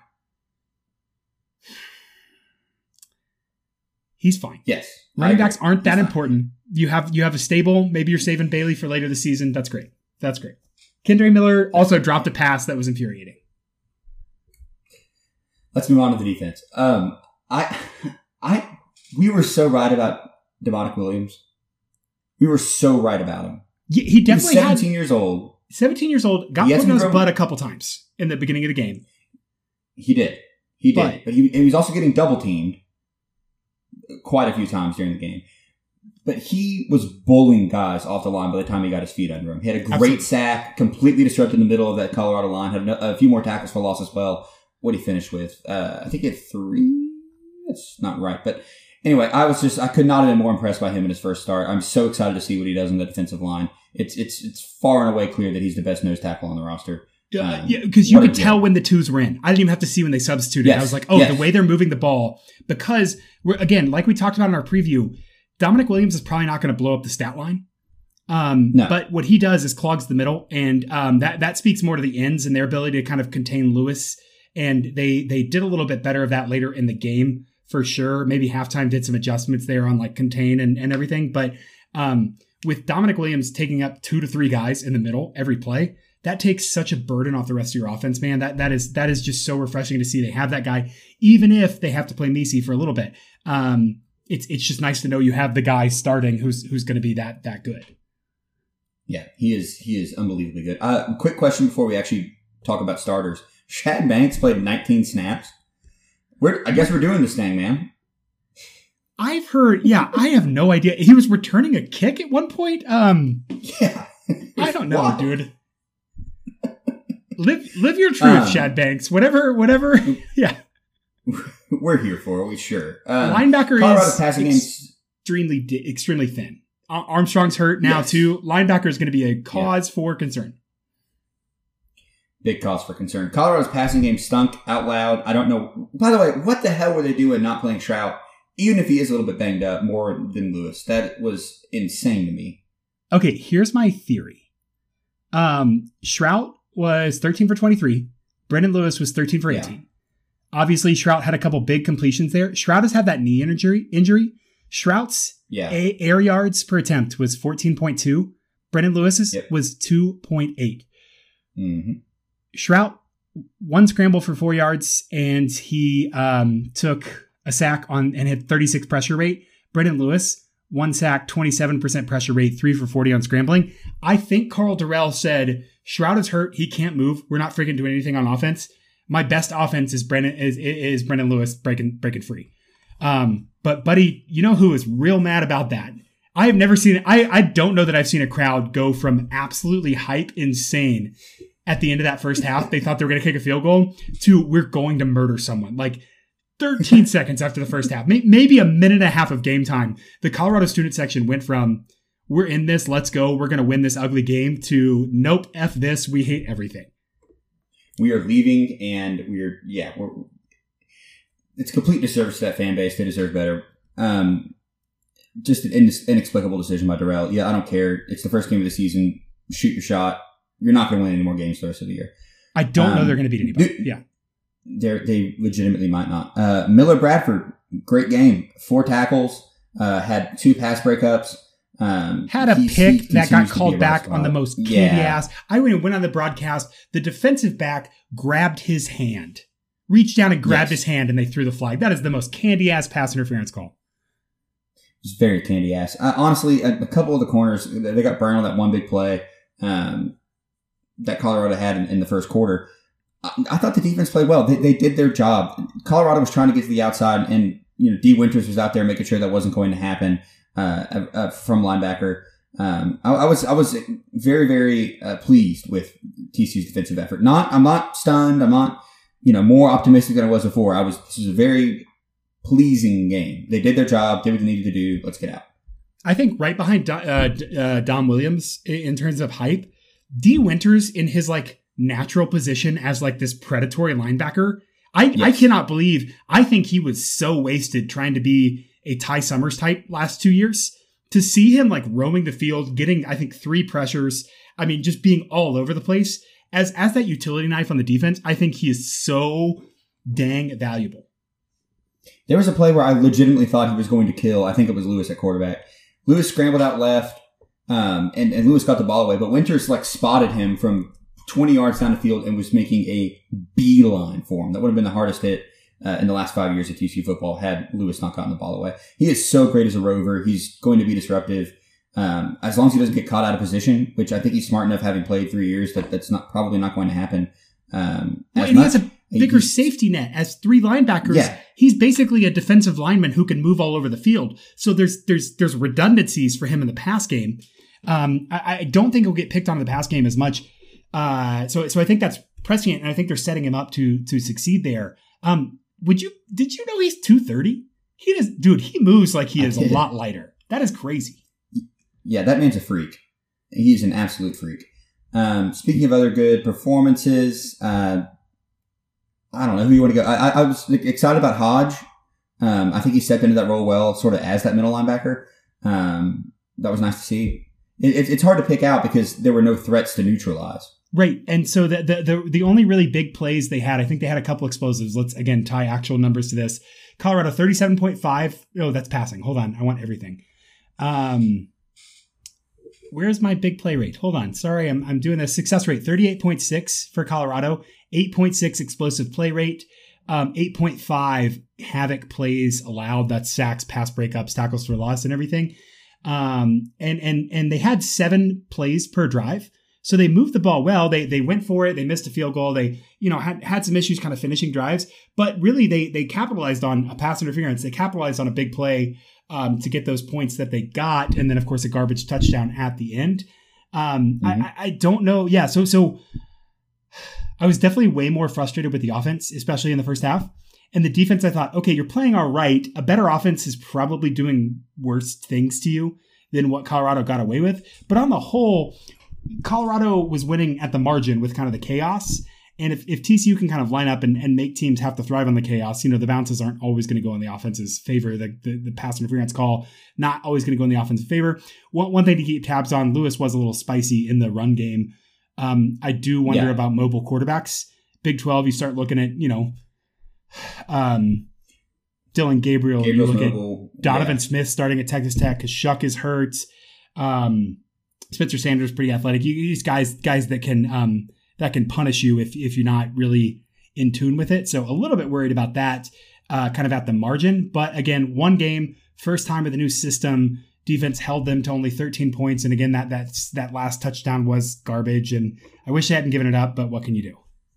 He's fine. Yes. Running backs aren't that He's important. Fine. You have you have a stable. Maybe you're saving Bailey for later this season. That's great. That's great. Kendre Miller also dropped a pass that was infuriating. Let's move on to the defense. Um, I, I, we were so right about Demonic Williams. We were so right about him. Yeah, he definitely he was seventeen had, years old. seventeen years old. Got put in his butt a couple times in the beginning of the game. He did. He did. But, but he, he was also getting double teamed quite a few times during the game. But he was bullying guys off the line by the time he got his feet under him. He had a great Absolutely. sack, completely disrupted the middle of that Colorado line. Had a, a few more tackles for loss as well. What did he finish with? Uh, I think he had three. That's not right. But anyway, I was just I could not have been more impressed by him in his first start. I'm so excited to see what he does in the defensive line. It's it's it's far and away clear that he's the best nose tackle on the roster. Um, yeah, because you could tell when the twos were in. I didn't even have to see when they substituted. Yes. I was like, oh, yes. the way they're moving the ball. Because we're again, like we talked about in our preview, Dominic Williams is probably not going to blow up the stat line. Um, no. But what he does is clogs the middle, and um, that that speaks more to the ends and their ability to kind of contain Lewis. And they they did a little bit better of that later in the game for sure. Maybe halftime did some adjustments there on like contain and, and everything. But um, with Dominic Williams taking up two to three guys in the middle every play, that takes such a burden off the rest of your offense, man. That that is that is just so refreshing to see. They have that guy, even if they have to play Misi for a little bit. Um, It's it's just nice to know you have the guy starting who's who's going to be that that good. Yeah, he is he is unbelievably good. Uh, quick question before we actually talk about starters. Shad Banks played nineteen snaps. We're I guess we're doing this thing, man. I've heard. Yeah, I have no idea. He was returning a kick at one point. Um, yeah, I don't know, wild. dude. Live live your truth, um, Shad Banks. Whatever, whatever. Yeah. We're here for it, we sure. Um, Linebacker Colorado's is passing extremely, extremely thin. Armstrong's hurt now yes. too. Linebacker is going to be a cause yeah. for concern. Big cause for concern. Colorado's passing game stunk out loud. I don't know. By the way, what the hell were they doing not playing Shrout? Even if he is a little bit banged up more than Lewis. That was insane to me. Okay, here's my theory. Um, Shrout was thirteen for twenty-three. Brendan Lewis was thirteen for eighteen. Yeah. Obviously, Shrout had a couple big completions there. Shrout has had that knee injury. Injury. Shrout's yeah. a- air yards per attempt was fourteen point two. Brendan Lewis's yep. was two point eight. Mm-hmm. Shrout, one scramble for four yards, and he um, took a sack on and had thirty-six pressure rate. Brendan Lewis, one sack, twenty-seven percent pressure rate, three for forty on scrambling. I think Carl Durrell said, Shrout is hurt. He can't move. We're not freaking doing anything on offense. My best offense is Brendan is is Brendan Lewis breaking breaking free. Um, but buddy, you know who is real mad about that? I have never seen I I don't know that I've seen a crowd go from absolutely hype insane at the end of that first half. They thought they were going to kick a field goal to we're going to murder someone. Like thirteen seconds after the first half, maybe a minute and a half of game time. The Colorado student section went from we're in this, let's go, we're going to win this ugly game to nope, F this, we hate everything. We are leaving, and we're yeah, we're. It's a complete disservice to that fan base. They deserve better. Um, just an inexplicable decision by Durrell. Yeah, I don't care. It's the first game of the season. Shoot your shot. You're not going to win any more games the rest of the year. I don't um, know they're going to beat anybody. They, yeah, they they legitimately might not. Uh, Miller Bradford, great game. Four tackles. Uh, had two pass breakups. Um, had a pick that got called back on the most candy yeah. ass. I went on the broadcast. The defensive back grabbed his hand reached down and grabbed yes. his hand and they threw the flag. That is the most candy ass pass interference call. It's very candy ass. Uh, honestly, a, a couple of the corners, they got burned on that one big play um, that Colorado had in, in the first quarter. I, I thought the defense played well. They, they did their job. Colorado was trying to get to the outside, and you know, D. Winters was out there making sure that wasn't going to happen uh, uh, from linebacker. Um, I, I was I was very very uh, pleased with T C U's defensive effort. Not I'm not stunned. I'm not you know more optimistic than I was before. I was this was a very pleasing game. They did their job, did what they needed to do. Let's get out. I think right behind Don, uh, uh, Dom Williams in, in terms of hype, D. Winters in his like natural position as like this predatory linebacker. I, yes. I cannot believe. I think he was so wasted trying to be a Ty Summers type last two years. To see him like roaming the field, getting I think three pressures. I mean, just being all over the place as as that utility knife on the defense. I think he is so dang valuable. There was a play where I legitimately thought he was going to kill. I think it was Lewis at quarterback. Lewis scrambled out left, um, and, and Lewis got the ball away. But Winters like spotted him from twenty yards down the field and was making a beeline for him. That would have been the hardest hit uh, in the last five years of T C U football had Lewis not gotten the ball away. He is so great as a rover. He's going to be disruptive um, as long as he doesn't get caught out of position, which I think he's smart enough, having played three years, that that's not probably not going to happen. Um, well, and he has a bigger safety net as three linebackers. Yeah. He's basically a defensive lineman who can move all over the field. So there's there's there's redundancies for him in the pass game. Um, I, I don't think he'll get picked on in the pass game as much. Uh, so so I think that's prescient, and I think they're setting him up to to succeed there. Um, would you did you know he's two thirty? He is, dude. He moves like he is a lot lighter. That is crazy. Yeah, that man's a freak. He's an absolute freak. Um, speaking of other good performances, uh, I don't know who you want to go. I, I was excited about Hodge. Um, I think he stepped into that role well, sort of as that middle linebacker. Um, that was nice to see. It, it, it's hard to pick out because there were no threats to neutralize. Right. And so the, the the the only really big plays they had, I think they had a couple explosives. Let's again tie actual numbers to this. Colorado thirty-seven point five. Oh, that's passing. Hold on. I want everything. Um, where's my big play rate? Hold on. Sorry, I'm I'm doing this. Success rate thirty-eight point six for Colorado, eight point six explosive play rate, um, eight point five havoc plays allowed. That's sacks, pass breakups, tackles for loss, and everything. Um, and and and they had seven plays per drive. So they moved the ball well. They they went for it. They missed a field goal. They you know had, had some issues kind of finishing drives, but really they they capitalized on a pass interference. They capitalized on a big play um, to get those points that they got, and then of course a garbage touchdown at the end. Um, mm-hmm. I, I don't know. Yeah. So so I was definitely way more frustrated with the offense, especially in the first half. And the defense, I thought, okay, you're playing all right. A better offense is probably doing worse things to you than what Colorado got away with. But on the whole, Colorado was winning at the margin with kind of the chaos. And if, if T C U can kind of line up and, and make teams have to thrive on the chaos, you know, the bounces aren't always going to go in the offense's favor. The, the, the pass interference call, not always going to go in the offense's favor. One, one thing to keep tabs on, Lewis was a little spicy in the run game. Um, I do wonder yeah. about mobile quarterbacks. Big twelve, you start looking at, you know, um, Dylan Gabriel, Gabriel's you look mobile. at Donovan yeah. Smith starting at Texas Tech because Shuck is hurt. Um, Spencer Sanders pretty athletic. You, these guys, guys that can um, that can punish you if if you're not really in tune with it. So a little bit worried about that, uh, kind of at the margin. But again, one game, first time with the new system. Defense held them to only thirteen points, and again, that that's that last touchdown was garbage. And I wish I hadn't given it up, but what can you do?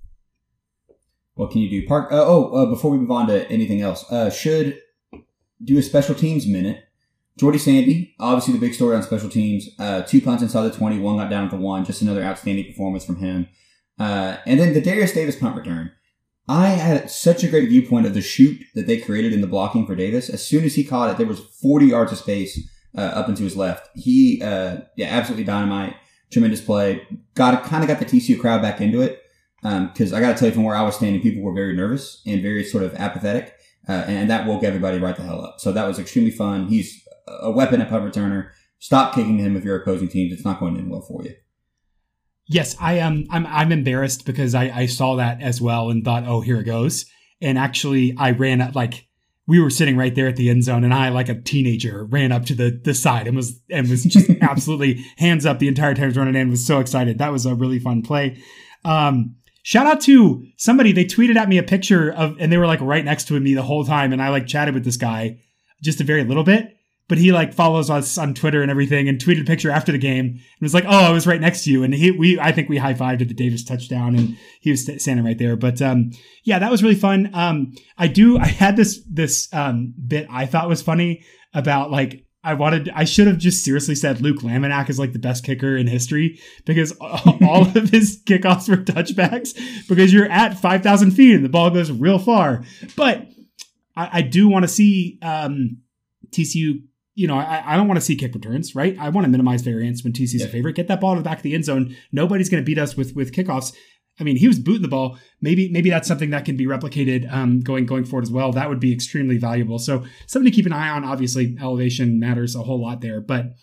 What can you do? Park. Uh, oh, uh, before we move on to anything else, uh, should do a special teams minute. Jordy Sandy, obviously the big story on special teams. Uh, two punts inside the twenty, one got down at the one. Just another outstanding performance from him. Uh, and then the Darius Davis punt return. I had such a great viewpoint of the shoot that they created in the blocking for Davis. As soon as he caught it, there was forty yards of space uh, up into his left. He, uh, yeah, absolutely dynamite. Tremendous play. Got kind of got the T C U crowd back into it. Because um, I got to tell you, from where I was standing, people were very nervous and very sort of apathetic. Uh, and that woke everybody right the hell up. So that was extremely fun. He's a weapon at punt returner. Stop kicking him if you're opposing teams. It's not going to end well for you. Yes, I am. Um, I'm. I'm embarrassed because I, I saw that as well and thought, oh, here it goes. And actually, I ran up like we were sitting right there at the end zone, and I, like a teenager, ran up to the, the side and was and was just absolutely hands up the entire time I was running in. Was so excited. That was a really fun play. Um, shout out to somebody. They tweeted at me a picture of, and they were like right next to me the whole time. And I like chatted with this guy just a very little bit, but he like follows us on Twitter and everything and tweeted a picture after the game and was like, oh, I was right next to you. And he, we, I think we high fived at the Davis touchdown and he was st- standing right there. But, um, yeah, that was really fun. Um, I do, I had this, this, um, bit I thought was funny about like, I wanted, I should have just seriously said Luke Laminack is like the best kicker in history because all of his kickoffs were touchbacks because you're at five thousand feet and the ball goes real far. But I, I do want to see, um, T C U, you know, I, I don't want to see kick returns, right? I want to minimize variance when T C U's yeah. a favorite. Get that ball to the back of the end zone. Nobody's going to beat us with, with kickoffs. I mean, he was booting the ball. Maybe maybe that's something that can be replicated um, going going forward as well. That would be extremely valuable. So something to keep an eye on. Obviously, elevation matters a whole lot there. But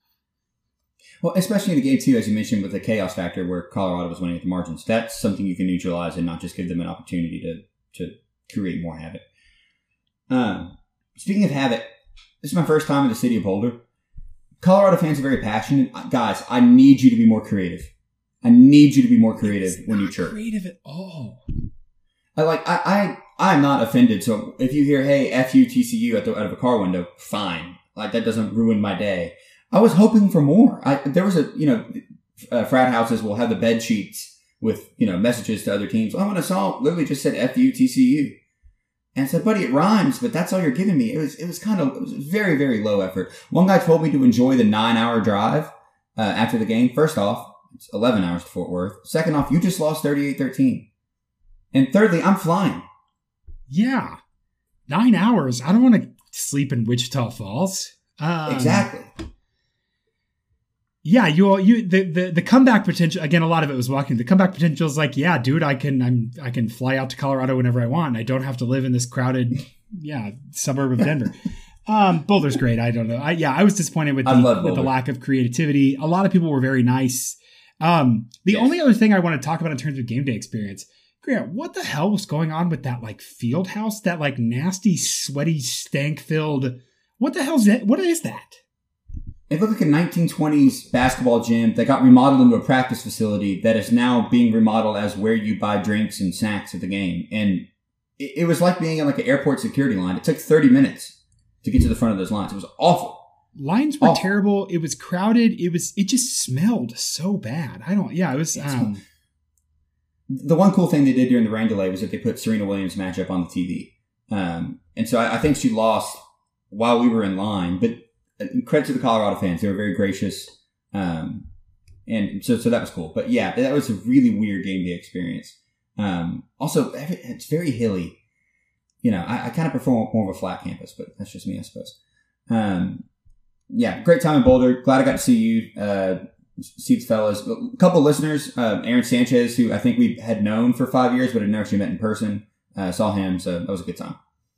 well, especially in the game too, as you mentioned, with the chaos factor where Colorado was winning at the margins. That's something you can neutralize and not just give them an opportunity to to create more havoc. Um, speaking of havoc, this is my first time in the city of Boulder. Colorado fans are very passionate. Guys, I need you to be more creative. I need you to be more creative when you chirp. Creative at all. I like. I. I. I'm not offended. So if you hear, "Hey, F you T C U" at the out of a car window, fine. Like that doesn't ruin my day. I was hoping for more. I there was a you know, uh, frat houses will have the bed sheets with you know messages to other teams. Oh, and I saw literally just said "F you T C U," and I said, "Buddy, it rhymes, but that's all you're giving me." It was. It was kind of. It was very very low effort. One guy told me to enjoy the nine hour drive uh, after the game. First off. It's eleven hours to Fort Worth. Second off, you just lost thirty-eight thirteen. And thirdly, I'm flying. Yeah. Nine hours. I don't want to sleep in Wichita Falls. Um, exactly. Yeah, you you the, the the comeback potential, again, a lot of it was walking. The comeback potential is like, yeah, dude, I can I'm I can fly out to Colorado whenever I want. I don't have to live in this crowded yeah, suburb of Denver. Um, Boulder's great. I don't know. I yeah, I was disappointed with the, with the lack of creativity. A lot of people were very nice. Um, the yes. only other thing I want to talk about in terms of game day experience, Grant, what the hell was going on with that like field house, that like nasty, sweaty, stank filled, what the hell's that? What is that? It looked like a nineteen twenties basketball gym that got remodeled into a practice facility that is now being remodeled as where you buy drinks and snacks at the game. And it, it was like being in like an airport security line. It took thirty minutes to get to the front of those lines. It was awful. Lines were awful. Terrible. It was crowded. It was. It just smelled so bad. I don't. Yeah, it was. Um, the one cool thing they did during the rain delay was that they put Serena Williams' matchup on the T V, um, and so I, I think she lost while we were in line. But credit to the Colorado fans; they were very gracious, um, and so so that was cool. But yeah, that was a really weird game day experience. Um, also, it's very hilly. You know, I, I kind of prefer more of a flat campus, but that's just me, I suppose. Um, Yeah, great time in Boulder. Glad I got to see you, uh, see the fellas. A couple of listeners, uh, Aaron Sanchez, who I think we had known for five years, but had never actually met in person. Uh, saw him, so that was a good time.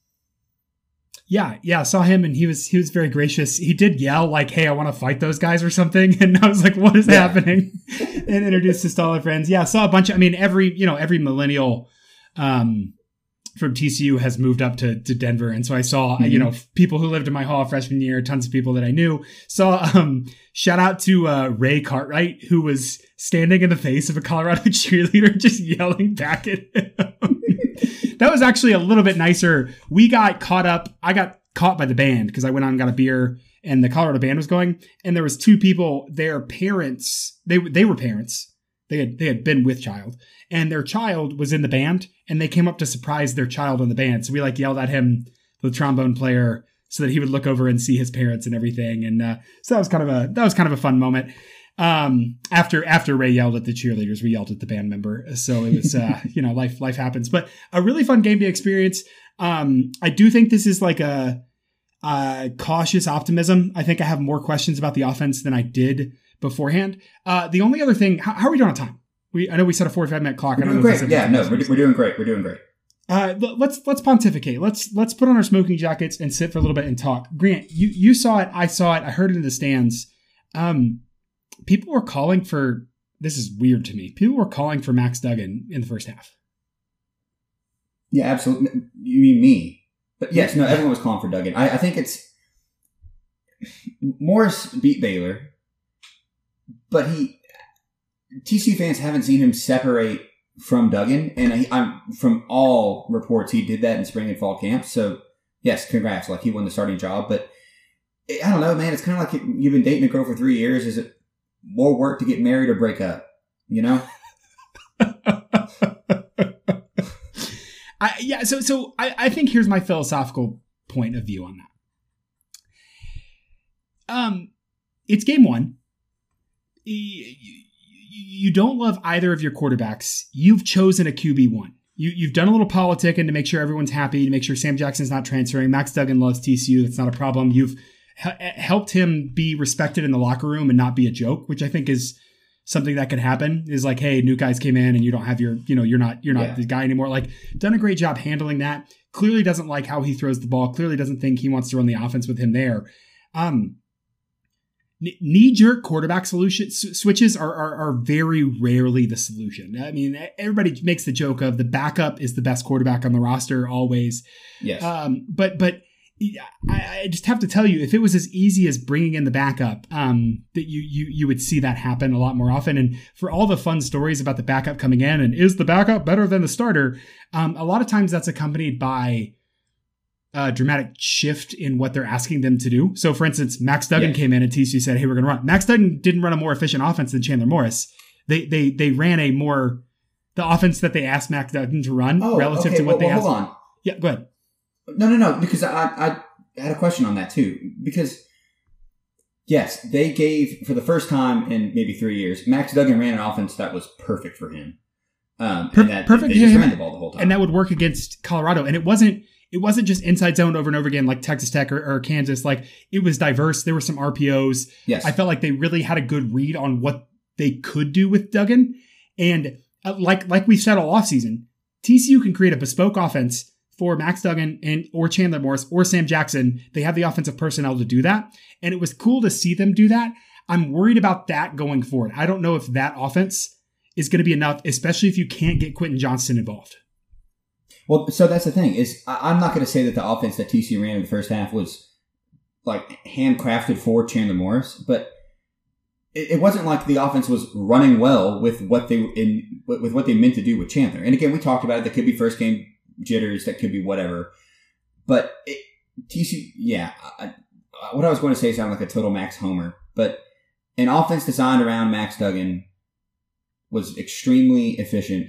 Yeah, yeah, I saw him, and he was he was very gracious. He did yell like, "Hey, I want to fight those guys" or something, and I was like, "What is yeah. happening?" And introduced us to all our friends. Yeah, I saw a bunch of. I mean, every you know every millennial. Um, from T C U has moved up to, to Denver. And so I saw, mm-hmm. you know, people who lived in my hall freshman year, tons of people that I knew. Saw, um, shout out to uh, Ray Cartwright, who was standing in the face of a Colorado cheerleader, just yelling back at him. That was actually a little bit nicer. We got caught up. I got caught by the band because I went on and got a beer and the Colorado band was going. And there was two people, their parents, they they were parents. They had they had been with child, and their child was in the band, and they came up to surprise their child in the band. So we like yelled at him, the trombone player, so that he would look over and see his parents and everything. And uh, so that was kind of a that was kind of a fun moment. Um, after after Ray yelled at the cheerleaders, we yelled at the band member. So it was uh, you know life life happens, but a really fun game day experience. Um, I do think this is like a, a cautious optimism. I think I have more questions about the offense than I did beforehand. Uh, the only other thing, how, how are we doing on time? We I know we set a forty-five minute clock. We're I don't doing know great. Yeah, no, we're, we're doing great. We're doing great. Uh, let's let's pontificate. Let's let's put on our smoking jackets and sit for a little bit and talk. Grant, you you saw it. I saw it. I heard it in the stands. Um, people were calling for. This is weird to me. People were calling for Max Duggan in the first half. Yeah, absolutely. You mean me? But yes, no, everyone was calling for Duggan. I, I think it's Morris beat Baylor. But he, T C U fans haven't seen him separate from Duggan, and I, I'm from all reports he did that in spring and fall camp. So yes, congrats! Like he won the starting job, but I don't know, man. It's kind of like you've been dating a girl for three years. Is it more work to get married or break up? You know? I, yeah. So so I, I think here's my philosophical point of view on that. Um, it's game one. You don't love either of your quarterbacks. You've chosen a Q B one. You, you've done a little politicking to make sure everyone's happy, to make sure Sam Jackson's not transferring. Max Duggan loves T C U. That's not a problem. You've h- helped him be respected in the locker room and not be a joke, which I think is something that could happen. Is like, hey, new guys came in and you don't have your, you know, you're not, you're not yeah. the guy anymore. Like, done a great job handling that. Clearly doesn't like how he throws the ball. Clearly doesn't think he wants to run the offense with him there. Um, Knee-jerk quarterback solution switches are, are are very rarely the solution. I mean, everybody makes the joke of the backup is the best quarterback on the roster always. Yes. Um, but but I, I just have to tell you, if it was as easy as bringing in the backup, um, that you you you would see that happen a lot more often. And for all the fun stories about the backup coming in and is the backup better than the starter, um, a lot of times that's accompanied by a dramatic shift in what they're asking them to do. So, for instance, Max Duggan yes. came in and T C U said, hey, we're going to run. Max Duggan didn't run a more efficient offense than Chandler Morris. They they they ran a more, the offense that they asked Max Duggan to run oh, relative okay. to what well, they well, asked. Hold on. Yeah, go ahead. No, no, no, because I, I had a question on that too. Because, yes, they gave, for the first time in maybe three years, Max Duggan ran an offense that was perfect for him. Um, per- and that perfect they just him, ran the ball the whole time. And that would work against Colorado. And it wasn't, It wasn't just inside zone over and over again like Texas Tech or, or Kansas. Like, it was diverse. There were some R P Os. Yes. I felt like they really had a good read on what they could do with Duggan. And uh, like like we said all offseason, T C U can create a bespoke offense for Max Duggan and or Chandler Morris or Sam Jackson. They have the offensive personnel to do that. And it was cool to see them do that. I'm worried about that going forward. I don't know if that offense is going to be enough, especially if you can't get Quentin Johnston involved. Well, so that's the thing is I, I'm not going to say that the offense that T C U ran in the first half was like handcrafted for Chandler Morris, but it, it wasn't like the offense was running well with what they in with what they meant to do with Chandler. And again, we talked about it. That could be first game jitters. That could be whatever. But it, T C U, yeah, I, what I was going to say sounded like a total Max homer, but an offense designed around Max Duggan was extremely efficient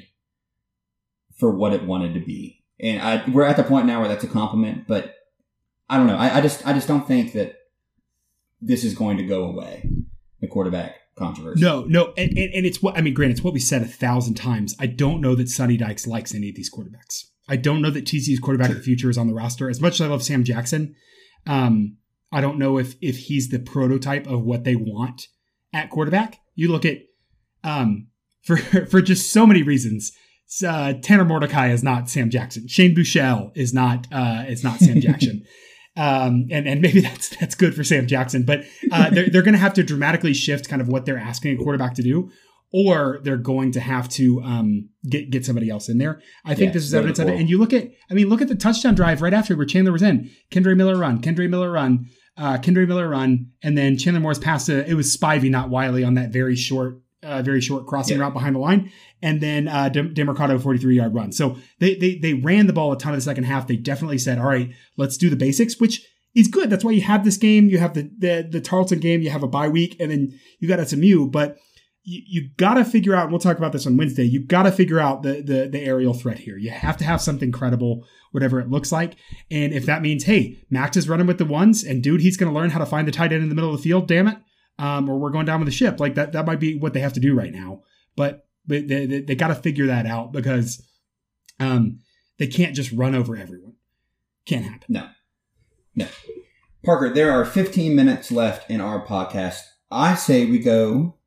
for what it wanted to be. And I, we're at the point now where that's a compliment, but I don't know. I, I just I just don't think that this is going to go away, the quarterback controversy. No, no. And, and, and it's what, I mean, granted, it's what we said a thousand times. I don't know that Sonny Dykes likes any of these quarterbacks. I don't know that T C U's quarterback of the future is on the roster. As much as I love Sam Jackson, um, I don't know if if he's the prototype of what they want at quarterback. You look at, um, for for just so many reasons, Uh, Tanner Mordecai is not Sam Jackson. Shane Buechele is not uh, is not Sam Jackson, um, and and maybe that's that's good for Sam Jackson. But uh, they're they're going to have to dramatically shift kind of what they're asking a quarterback to do, or they're going to have to um, get get somebody else in there. I think yeah, this is evidence of it. And you look at, I mean, look at the touchdown drive right after where Chandler was in. Kendre Miller run, Kendre Miller run, uh, Kendre Miller run, and then Chandler Morris passed to, it was Spivey, not Wiley, on that very short. Uh, very short crossing yeah. route behind the line, and then uh, Demercado forty-three yard run. So they, they they ran the ball a ton of the second half. They definitely said, all right, let's do the basics, which is good. That's why you have this game. You have the the, the Tarleton game. You have a bye week, and then you got S M U. But you, you got to figure out, and we'll talk about this on Wednesday, you got to figure out the, the the aerial threat here. You have to have something credible, whatever it looks like. And if that means, hey, Max is running with the ones, and dude, he's going to learn how to find the tight end in the middle of the field, damn it. Um, or we're going down with the ship. Like that, that might be what they have to do right now. But, but they, they, they got to figure that out because um, they can't just run over everyone. Can't happen. No. No. Parker, there are fifteen minutes left in our podcast. I say we go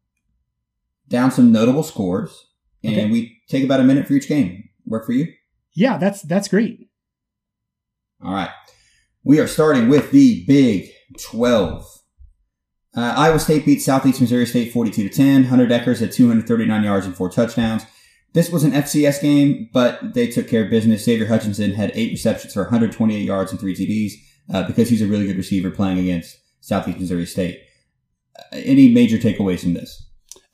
down some notable scores and okay. we take about a minute for each game. Work for you? Yeah, that's that's great. All right. We are starting with the Big twelve. Uh, Iowa State beat Southeast Missouri State forty-two to ten. Hunter Dekkers had two hundred thirty-nine yards and four touchdowns. This was an F C S game, but they took care of business. Xavier Hutchinson had eight receptions for one hundred twenty-eight yards and three T Ds uh, because he's a really good receiver playing against Southeast Missouri State. Uh, any major takeaways from this?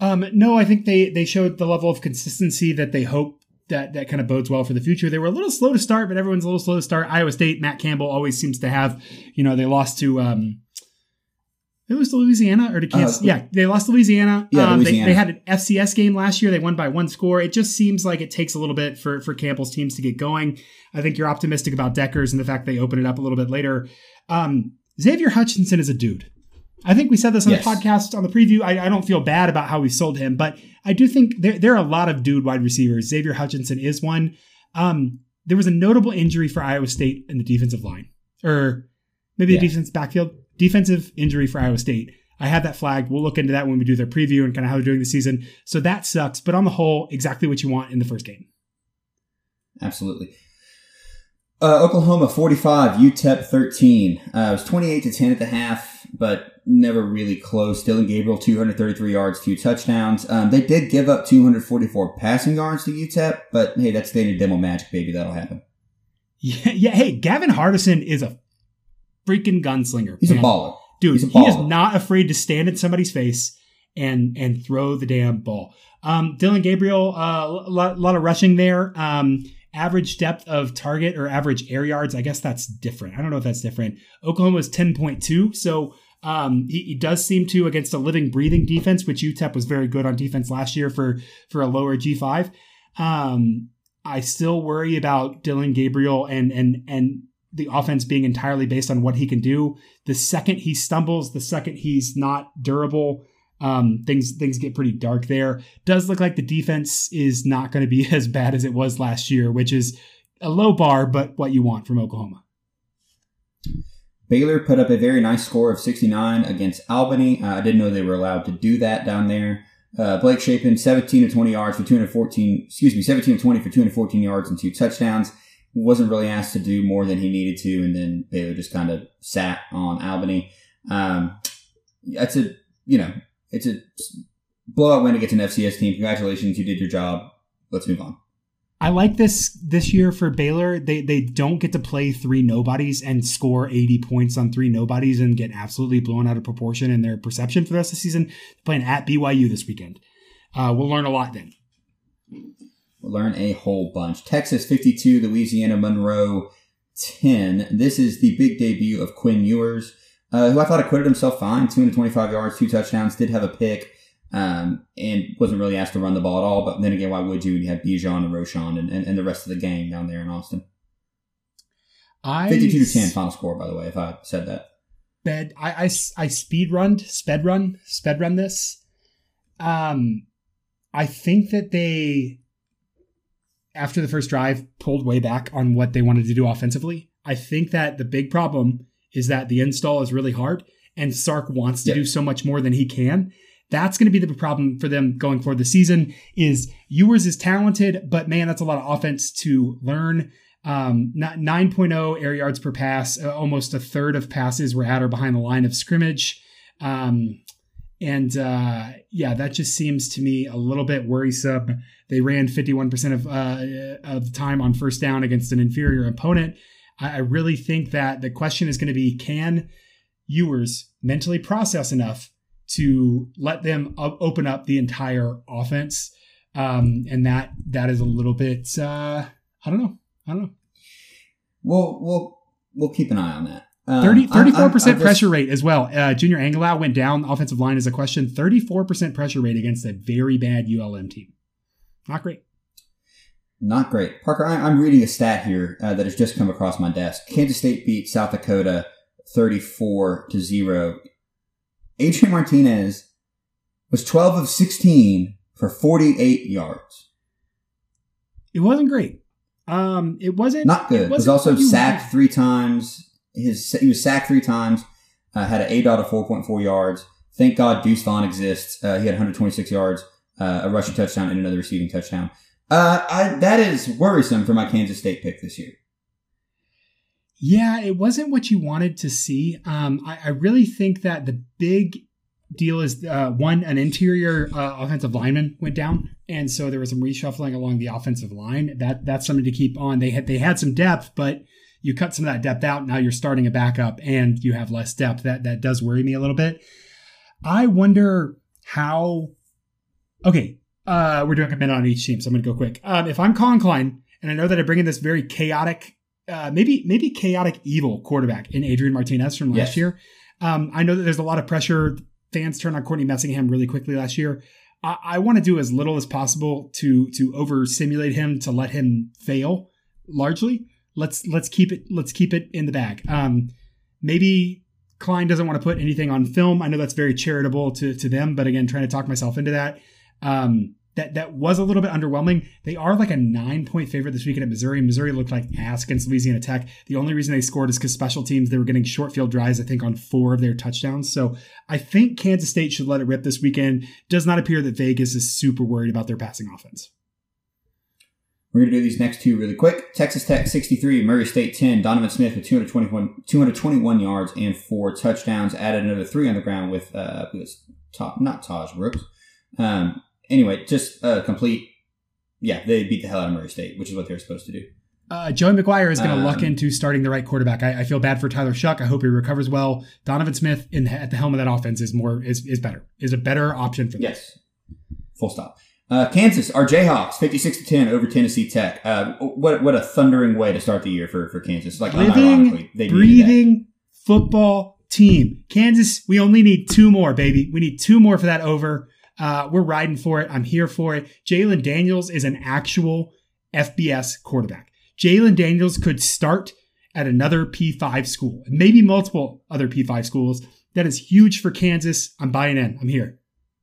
Um, no, I think they they showed the level of consistency that they hope that that kind of bodes well for the future. They were a little slow to start, but everyone's a little slow to start. Iowa State, Matt Campbell always seems to have, you know, they lost to um, they lost to Louisiana or to Kansas. Uh, yeah, they lost to Louisiana. Yeah, um, Louisiana. They, they had an F C S game last year. They won by one score. It just seems like it takes a little bit for for Campbell's teams to get going. I think you're optimistic about Deckers and the fact they open it up a little bit later. Um, Xavier Hutchinson is a dude. I think we said this on yes. the podcast on the preview. I, I don't feel bad about how we sold him, but I do think there, there are a lot of dude wide receivers. Xavier Hutchinson is one. Um, there was a notable injury for Iowa State in the defensive line, or maybe yeah. the defense backfield. Defensive injury for Iowa State. I have that flagged. We'll look into that when we do their preview and kind of how they're doing the season. So that sucks, but on the whole, exactly what you want in the first game. Absolutely. Uh, Oklahoma forty-five, U T E P thirteen. Uh, it was twenty-eight to ten at the half, but never really close. Dylan Gabriel, two hundred thirty-three yards, two touchdowns. Um, they did give up two hundred forty-four passing yards to U T E P, but hey, that's Danny Demo magic, baby. That'll happen. Yeah, yeah. Hey, Gavin Hardison is a freaking gunslinger. He's man. a baller. Dude, He's a baller. He is not afraid to stand in somebody's face and and throw the damn ball. Um, Dylan Gabriel, uh, a lot, lot of rushing there. Um, Average depth of target or average air yards, I guess that's different. I don't know if that's different. Oklahoma was ten point two, so um, he, he does seem to, against a living, breathing defense, which U T E P was very good on defense last year for, for a lower G five. Um, I still worry about Dylan Gabriel and and and the offense being entirely based on what he can do. The second he stumbles, the second he's not durable, Um, things things get pretty dark there. Does look like the defense is not going to be as bad as it was last year, which is a low bar, but what you want from Oklahoma. Baylor put up a very nice score of sixty-nine against Albany. Uh, I didn't know they were allowed to do that down there. Uh, Blake Shapen, seventeen to twenty yards for two hundred fourteen, excuse me, seventeen to twenty for two hundred fourteen yards and two touchdowns. Wasn't really asked to do more than he needed to, and then Baylor just kind of sat on Albany. Um, that's a, you know, it's a blowout win against an F C S team. Congratulations, you did your job. Let's move on. I like this this year for Baylor. They they don't get to play three nobodies and score eighty points on three nobodies and get absolutely blown out of proportion in their perception for the rest of the season. They're playing at B Y U this weekend. Uh, we'll learn a lot then. We'll learn a whole bunch. Texas fifty-two, Louisiana Monroe ten. This is the big debut of Quinn Ewers, uh, who I thought acquitted himself fine. two hundred twenty-five yards, two touchdowns, did have a pick, um, and wasn't really asked to run the ball at all. But then again, why would you? You had Bijan and Roschon and, and, and the rest of the gang down there in Austin. I fifty-two to ten final score, by the way, if I said that. Sped, I, I, I speed run, sped run, sped run this. Um, I think that they, after the first drive, pulled way back on what they wanted to do offensively. I think that the big problem is that the install is really hard and Sark wants to yep. do so much more than he can. That's going to be the problem for them going forward this season. Is Ewers is talented, but man, that's a lot of offense to learn. Um, not nine point oh air yards per pass, uh, almost a third of passes were at or behind the line of scrimmage. Um, and uh, yeah, that just seems to me a little bit worrisome. They ran fifty-one percent of, uh, of the time on first down against an inferior opponent. I, I really think that the question is going to be, can Ewers mentally process enough to let them up, open up the entire offense? Um, and that that is a little bit, uh, I don't know. I don't know. We'll, we'll, we'll keep an eye on that. Um, thirty, thirty-four percent I, I, I pressure just, rate as well. Uh, Junior Angelau went down. Offensive line is a question. thirty-four percent pressure rate against a very bad U L M team. Not great. Not great. Parker, I, I'm reading a stat here uh, that has just come across my desk. Kansas State beat South Dakota thirty-four to zero. Adrian Martinez was twelve of sixteen for forty-eight yards. It wasn't great. Um, it wasn't not good. It It was wasn't also sacked three times. His he was sacked three times. Uh, had an A DOT of four point four yards. Thank God Deuce Vaughn exists. Uh, he had one hundred twenty-six yards, uh, a rushing touchdown, and another receiving touchdown. Uh, I, that is worrisome for my Kansas State pick this year. Yeah, it wasn't what you wanted to see. Um, I, I really think that the big deal is uh, one, an interior uh, offensive lineman went down, and so there was some reshuffling along the offensive line. That that's something to keep on. They had they had some depth, but you cut some of that depth out. Now you're starting a backup, and you have less depth. That that does worry me a little bit. I wonder how Okay, uh, we're doing a minute on each team, so I'm going to go quick. Um, if I'm Colin Klein, and I know that I bring in this very chaotic, uh, maybe maybe chaotic evil quarterback in Adrian Martinez from last yes. year. Um, I know that there's a lot of pressure. Fans turned on Courtney Messingham really quickly last year. I, I want to do as little as possible to to over simulate him, to let him fail largely. Let's let's keep it let's keep it in the bag. Um, maybe Klein doesn't want to put anything on film. I know that's very charitable to to them, but again, trying to talk myself into that. Um, that that was a little bit underwhelming. They are like a nine point favorite this weekend at Missouri. Missouri looked like ass against Louisiana Tech. The only reason they scored is because special teams, they were getting short field drives, I think, on four of their touchdowns. So I think Kansas State should let it rip this weekend. Does not appear that Vegas is super worried about their passing offense. We're going to do these next two really quick. Texas Tech sixty-three, Murray State ten. Donovan Smith with two hundred twenty-one, two hundred twenty-one yards and four touchdowns. Added another three on the ground with, uh, with top, not Taj Brooks. Um, anyway, just uh, complete. Yeah, they beat the hell out of Murray State, which is what they're supposed to do. Uh, Joey McGuire is going to um, luck into starting the right quarterback. I, I feel bad for Tyler Shuck. I hope he recovers well. Donovan Smith in the, at the helm of that offense is more is is better. Is a better option for them. Yes. Full stop. Uh, Kansas, our Jayhawks, fifty-six to ten over Tennessee Tech. Uh, what what a thundering way to start the year for, for Kansas. Like, living, they breathing football team. Kansas, we only need two more, baby. We need two more for that over. Uh, we're riding for it. I'm here for it. Jalen Daniels is an actual F B S quarterback. Jalen Daniels could start at another P five school, maybe multiple other P five schools. That is huge for Kansas. I'm buying in. I'm here.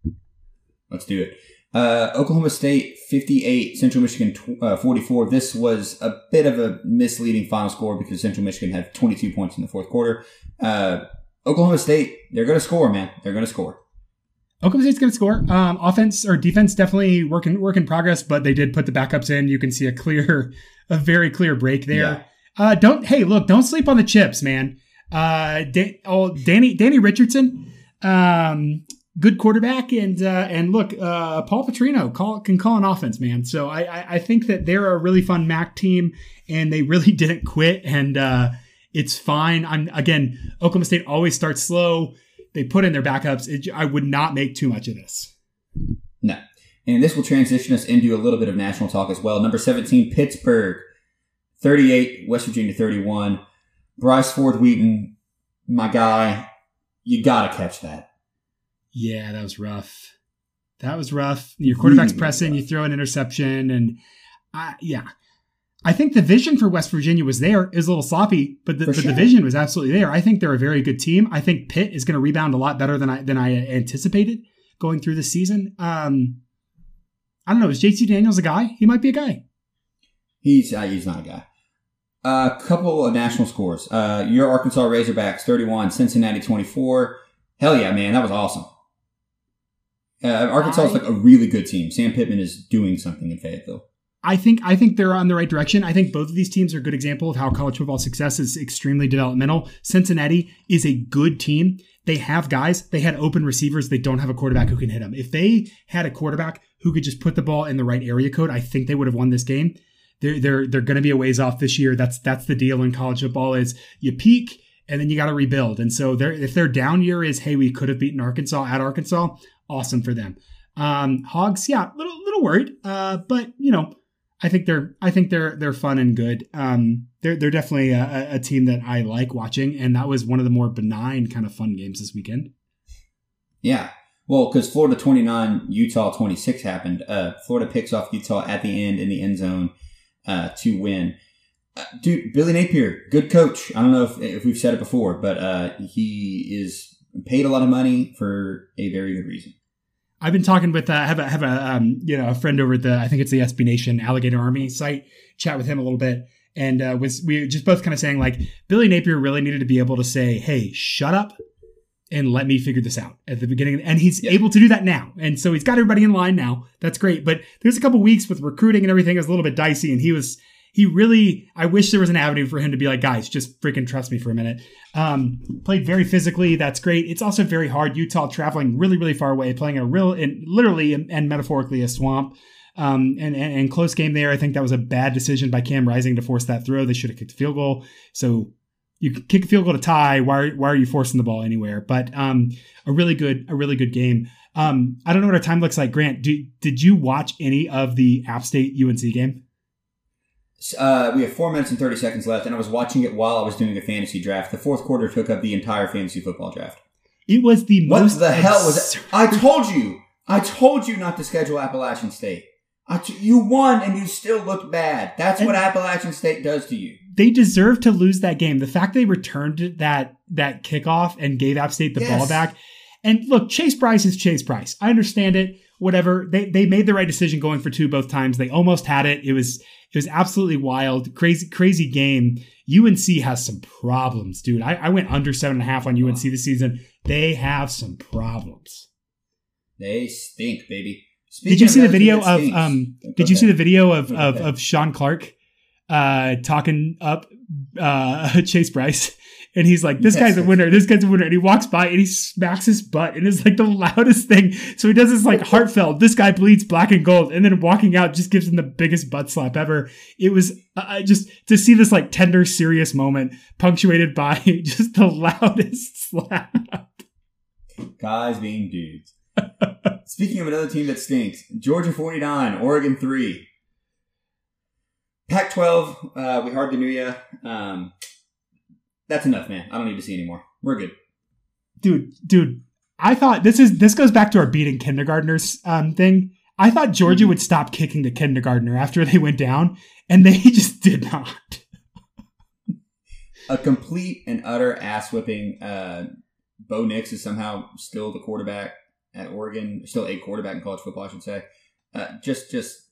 Let's do it. Uh, Oklahoma State fifty-eight, Central Michigan uh, forty-four. This was a bit of a misleading final score because Central Michigan had twenty-two points in the fourth quarter. Uh, Oklahoma State, they're going to score, man. They're going to score. Oklahoma State's going to score. Um, offense or defense definitely work in, work in progress, but they did put the backups in. You can see a clear, a very clear break there. Yeah. Uh, don't hey look, don't sleep on the chips, man. Uh, da- oh, Danny Danny Richardson. Um, Good quarterback, and uh, and look, uh, Paul Petrino call, can call an offense, man. So I, I I think that they're a really fun M A C team, and they really didn't quit, and uh, it's fine. I'm again, Oklahoma State always starts slow. They put in their backups. It, I would not make too much of this. No, and this will transition us into a little bit of national talk as well. Number seventeen, Pittsburgh, thirty-eight, West Virginia thirty-one. Bryce Ford Wheaton, my guy, you gotta catch that. Yeah, that was rough. That was rough. Your quarterback's pressing, you throw an interception, and I, yeah. I think the vision for West Virginia was there. It was a little sloppy, but the, but sure. the vision was absolutely there. I think they're a very good team. I think Pitt is going to rebound a lot better than I than I anticipated going through the season. Um, I don't know. Is J T Daniels a guy? He might be a guy. He's uh, he's not a guy. A uh, couple of national scores. Uh, your Arkansas Razorbacks thirty-one, Cincinnati twenty-four. Hell yeah, man. That was awesome. Uh, Arkansas is like a really good team. Sam Pittman is doing something in Fayetteville. I think I think they're on the right direction. I think both of these teams are a good example of how college football success is extremely developmental. Cincinnati is a good team. They have guys. They had open receivers. They don't have a quarterback who can hit them. If they had a quarterback who could just put the ball in the right area code, I think they would have won this game. They're they're they're going to be a ways off this year. That's that's the deal in college football is you peak and then you got to rebuild. And so they're, if their down year is, hey, we could have beaten Arkansas at Arkansas, awesome for them. Um, Hogs, yeah, little little worried, uh, but you know, I think they're I think they're they're fun and good. Um, they're they're definitely a, a team that I like watching, and that was one of the more benign kind of fun games this weekend. Yeah, well, because Florida twenty-nine, Utah twenty-six happened. Uh, Florida picks off Utah at the end in the end zone uh, to win. Uh, dude, Billy Napier, good coach. I don't know if if we've said it before, but uh, he is paid a lot of money for a very good reason. I've been talking with, uh, I have a, have a, um, you know, a friend over at the, I think it's the S B Nation Alligator Army site, chat with him a little bit. And, uh, was, we just both kind of saying like Billy Napier really needed to be able to say, hey, shut up and let me figure this out at the beginning. And he's yeah. able to do that now. And so he's got everybody in line now. That's great. But there's a couple weeks with recruiting and everything. It was a little bit dicey. And he was, he really, I wish there was an avenue for him to be like, guys, just freaking trust me for a minute. Um, played very physically. That's great. It's also very hard. Utah traveling really, really far away, playing a real, and literally and metaphorically a swamp. Um, and, and, and close game there. I think that was a bad decision by Cam Rising to force that throw. They should have kicked a field goal. So you kick a field goal to tie. Why, why are you forcing the ball anywhere? But, um, a really good, a really good game. Um, I don't know what our time looks like. Grant, do, did you watch any of the App State U N C game? Uh, we have four minutes and thirty seconds left, and I was watching it while I was doing a fantasy draft. The fourth quarter took up the entire fantasy football draft. It was the what most. What the hell was it? I told you. I told you not to schedule Appalachian State. I t- you won, and you still looked bad. That's and what Appalachian State does to you. They deserve to lose that game. The fact they returned that that kickoff and gave App State the yes. ball back. And look, Chase Bryce is Chase Bryce. I understand it. Whatever. They they made the right decision going for two both times. They almost had it. It was it was absolutely wild. Crazy, crazy game. U N C has some problems, dude. I, I went under seven and a half on U N C this season. They have some problems. They stink, baby. Speaking did you see the video of stinks, um did you see the video of of, of Sean Clark uh talking up uh Chase Bryce? And he's like, this yes. guy's a winner. This guy's a winner. And he walks by and he smacks his butt. And it's like the loudest thing. So he does this like heartfelt, this guy bleeds black and gold. And then walking out just gives him the biggest butt slap ever. It was uh, just to see this like tender, serious moment punctuated by just the loudest slap. Guys being dudes. Speaking of another team that stinks, Georgia forty-nine, Oregon three. Pac twelve, uh, we hardly knew you. Um, That's enough, man. I don't need to see anymore. We're good. Dude, dude, I thought this is this goes back to our beating kindergartners um, thing. I thought Georgia mm-hmm. would stop kicking the kindergartner after they went down, and they just did not. A complete and utter ass whipping. Uh, Bo Nix is somehow still the quarterback at Oregon. Still a quarterback in college football, I should say. Uh, just, just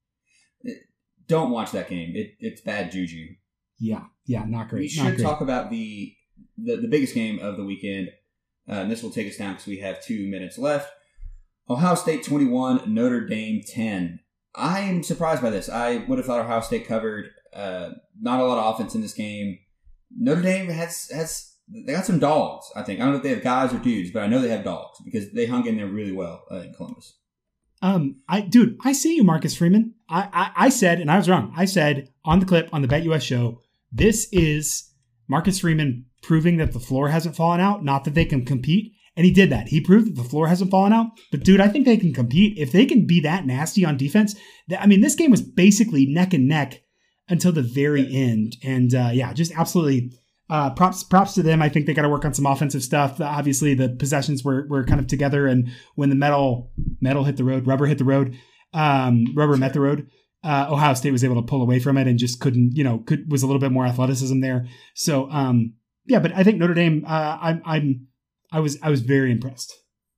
don't watch that game. It, it's bad juju. Yeah, yeah, not great. We should not great. talk about the, the the biggest game of the weekend. Uh, and this will take us down because we have two minutes left. Ohio State twenty-one, Notre Dame ten. I am surprised by this. I would have thought Ohio State covered. Uh, not a lot of offense in this game. Notre Dame has has they got some dogs. I think I don't know if they have guys or dudes, but I know they have dogs because they hung in there really well uh, in Columbus. Um, I dude, I see you, Marcus Freeman. I, I I said, and I was wrong. I said on the clip on the BetUS show, this is Marcus Freeman proving that the floor hasn't fallen out, not that they can compete. And he did that. He proved that the floor hasn't fallen out. But dude, I think they can compete. If they can be that nasty on defense, th- I mean, this game was basically neck and neck until the very end. And uh, yeah, just absolutely uh, props props to them. I think they got to work on some offensive stuff. Obviously, the possessions were were kind of together. And when the metal metal hit the road, rubber hit the road, um, rubber met the road. Uh, Ohio State was able to pull away from it and just couldn't, you know, could was a little bit more athleticism there. So um, yeah, but I think Notre Dame. Uh, I'm I'm. I was I was very impressed.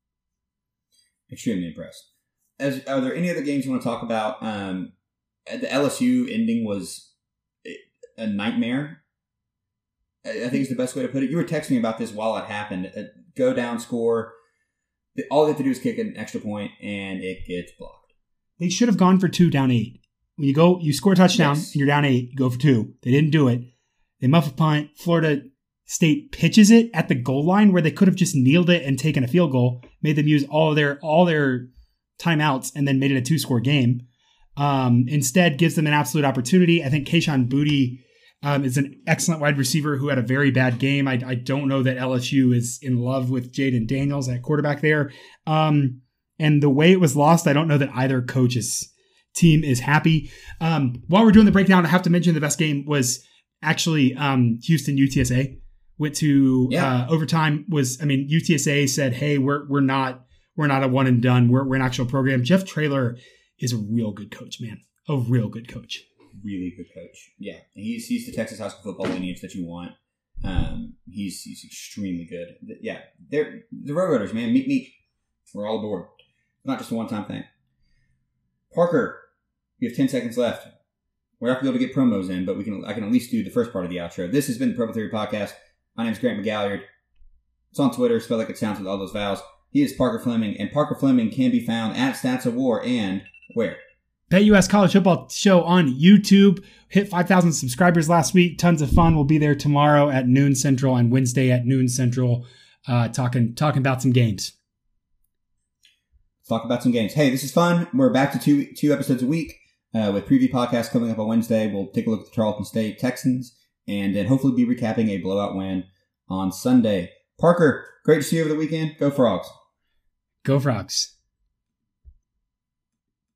Extremely impressed. As, are there any other games you want to talk about? Um, the L S U ending was a nightmare. I think is the best way to put it. You were texting me about this while it happened. Uh, go down, score. All they have to do is kick an extra point, and it gets blocked. They should have gone for two, down eight. When you go, you score a touchdown, yes. and you're down eight. You go for two. They didn't do it. They muff a punt. Florida State pitches it at the goal line where they could have just kneeled it and taken a field goal, made them use all their all their timeouts, and then made it a two-score game. Um, instead, gives them an absolute opportunity. I think Kayshon Boutte um, is an excellent wide receiver who had a very bad game. I, I don't know that L S U is in love with Jaden Daniels at quarterback there. Um, and the way it was lost, I don't know that either coach's team is happy. Um, while we're doing the breakdown, I have to mention the best game was actually um, Houston U T S A. Went to yeah. uh, overtime. Was I mean U T S A said, "Hey, we're we're not we're not a one and done. We're we're an actual program." Jeff Traylor is a real good coach, man. A real good coach. Really good coach. Yeah, he's he's the Texas high school football lineage that you want. Um, he's he's extremely good. Yeah, they're the Roadrunners, man. Meet meet. We're all aboard. Not just a one time thing. Parker, we have ten seconds left. We're not going to be able to get promos in, but we can. I can at least do the first part of the outro. This has been the Purple Theory Podcast. My name is Grant McGalliard. It's on Twitter, spelled like it sounds with all those vowels. He is Parker Fleming, and Parker Fleming can be found at Stats of War and where? BetUS College Football Show on YouTube. Hit five thousand subscribers last week. Tons of fun. We'll be there tomorrow at noon Central and Wednesday at noon Central, uh, talking talking about some games. Let's talk about some games. Hey, this is fun. We're back to two two episodes a week uh, with preview podcasts coming up on Wednesday. We'll take a look at the Charleston State Texans. And then hopefully be recapping a blowout win on Sunday. Parker, great to see you over the weekend. Go Frogs. Go Frogs.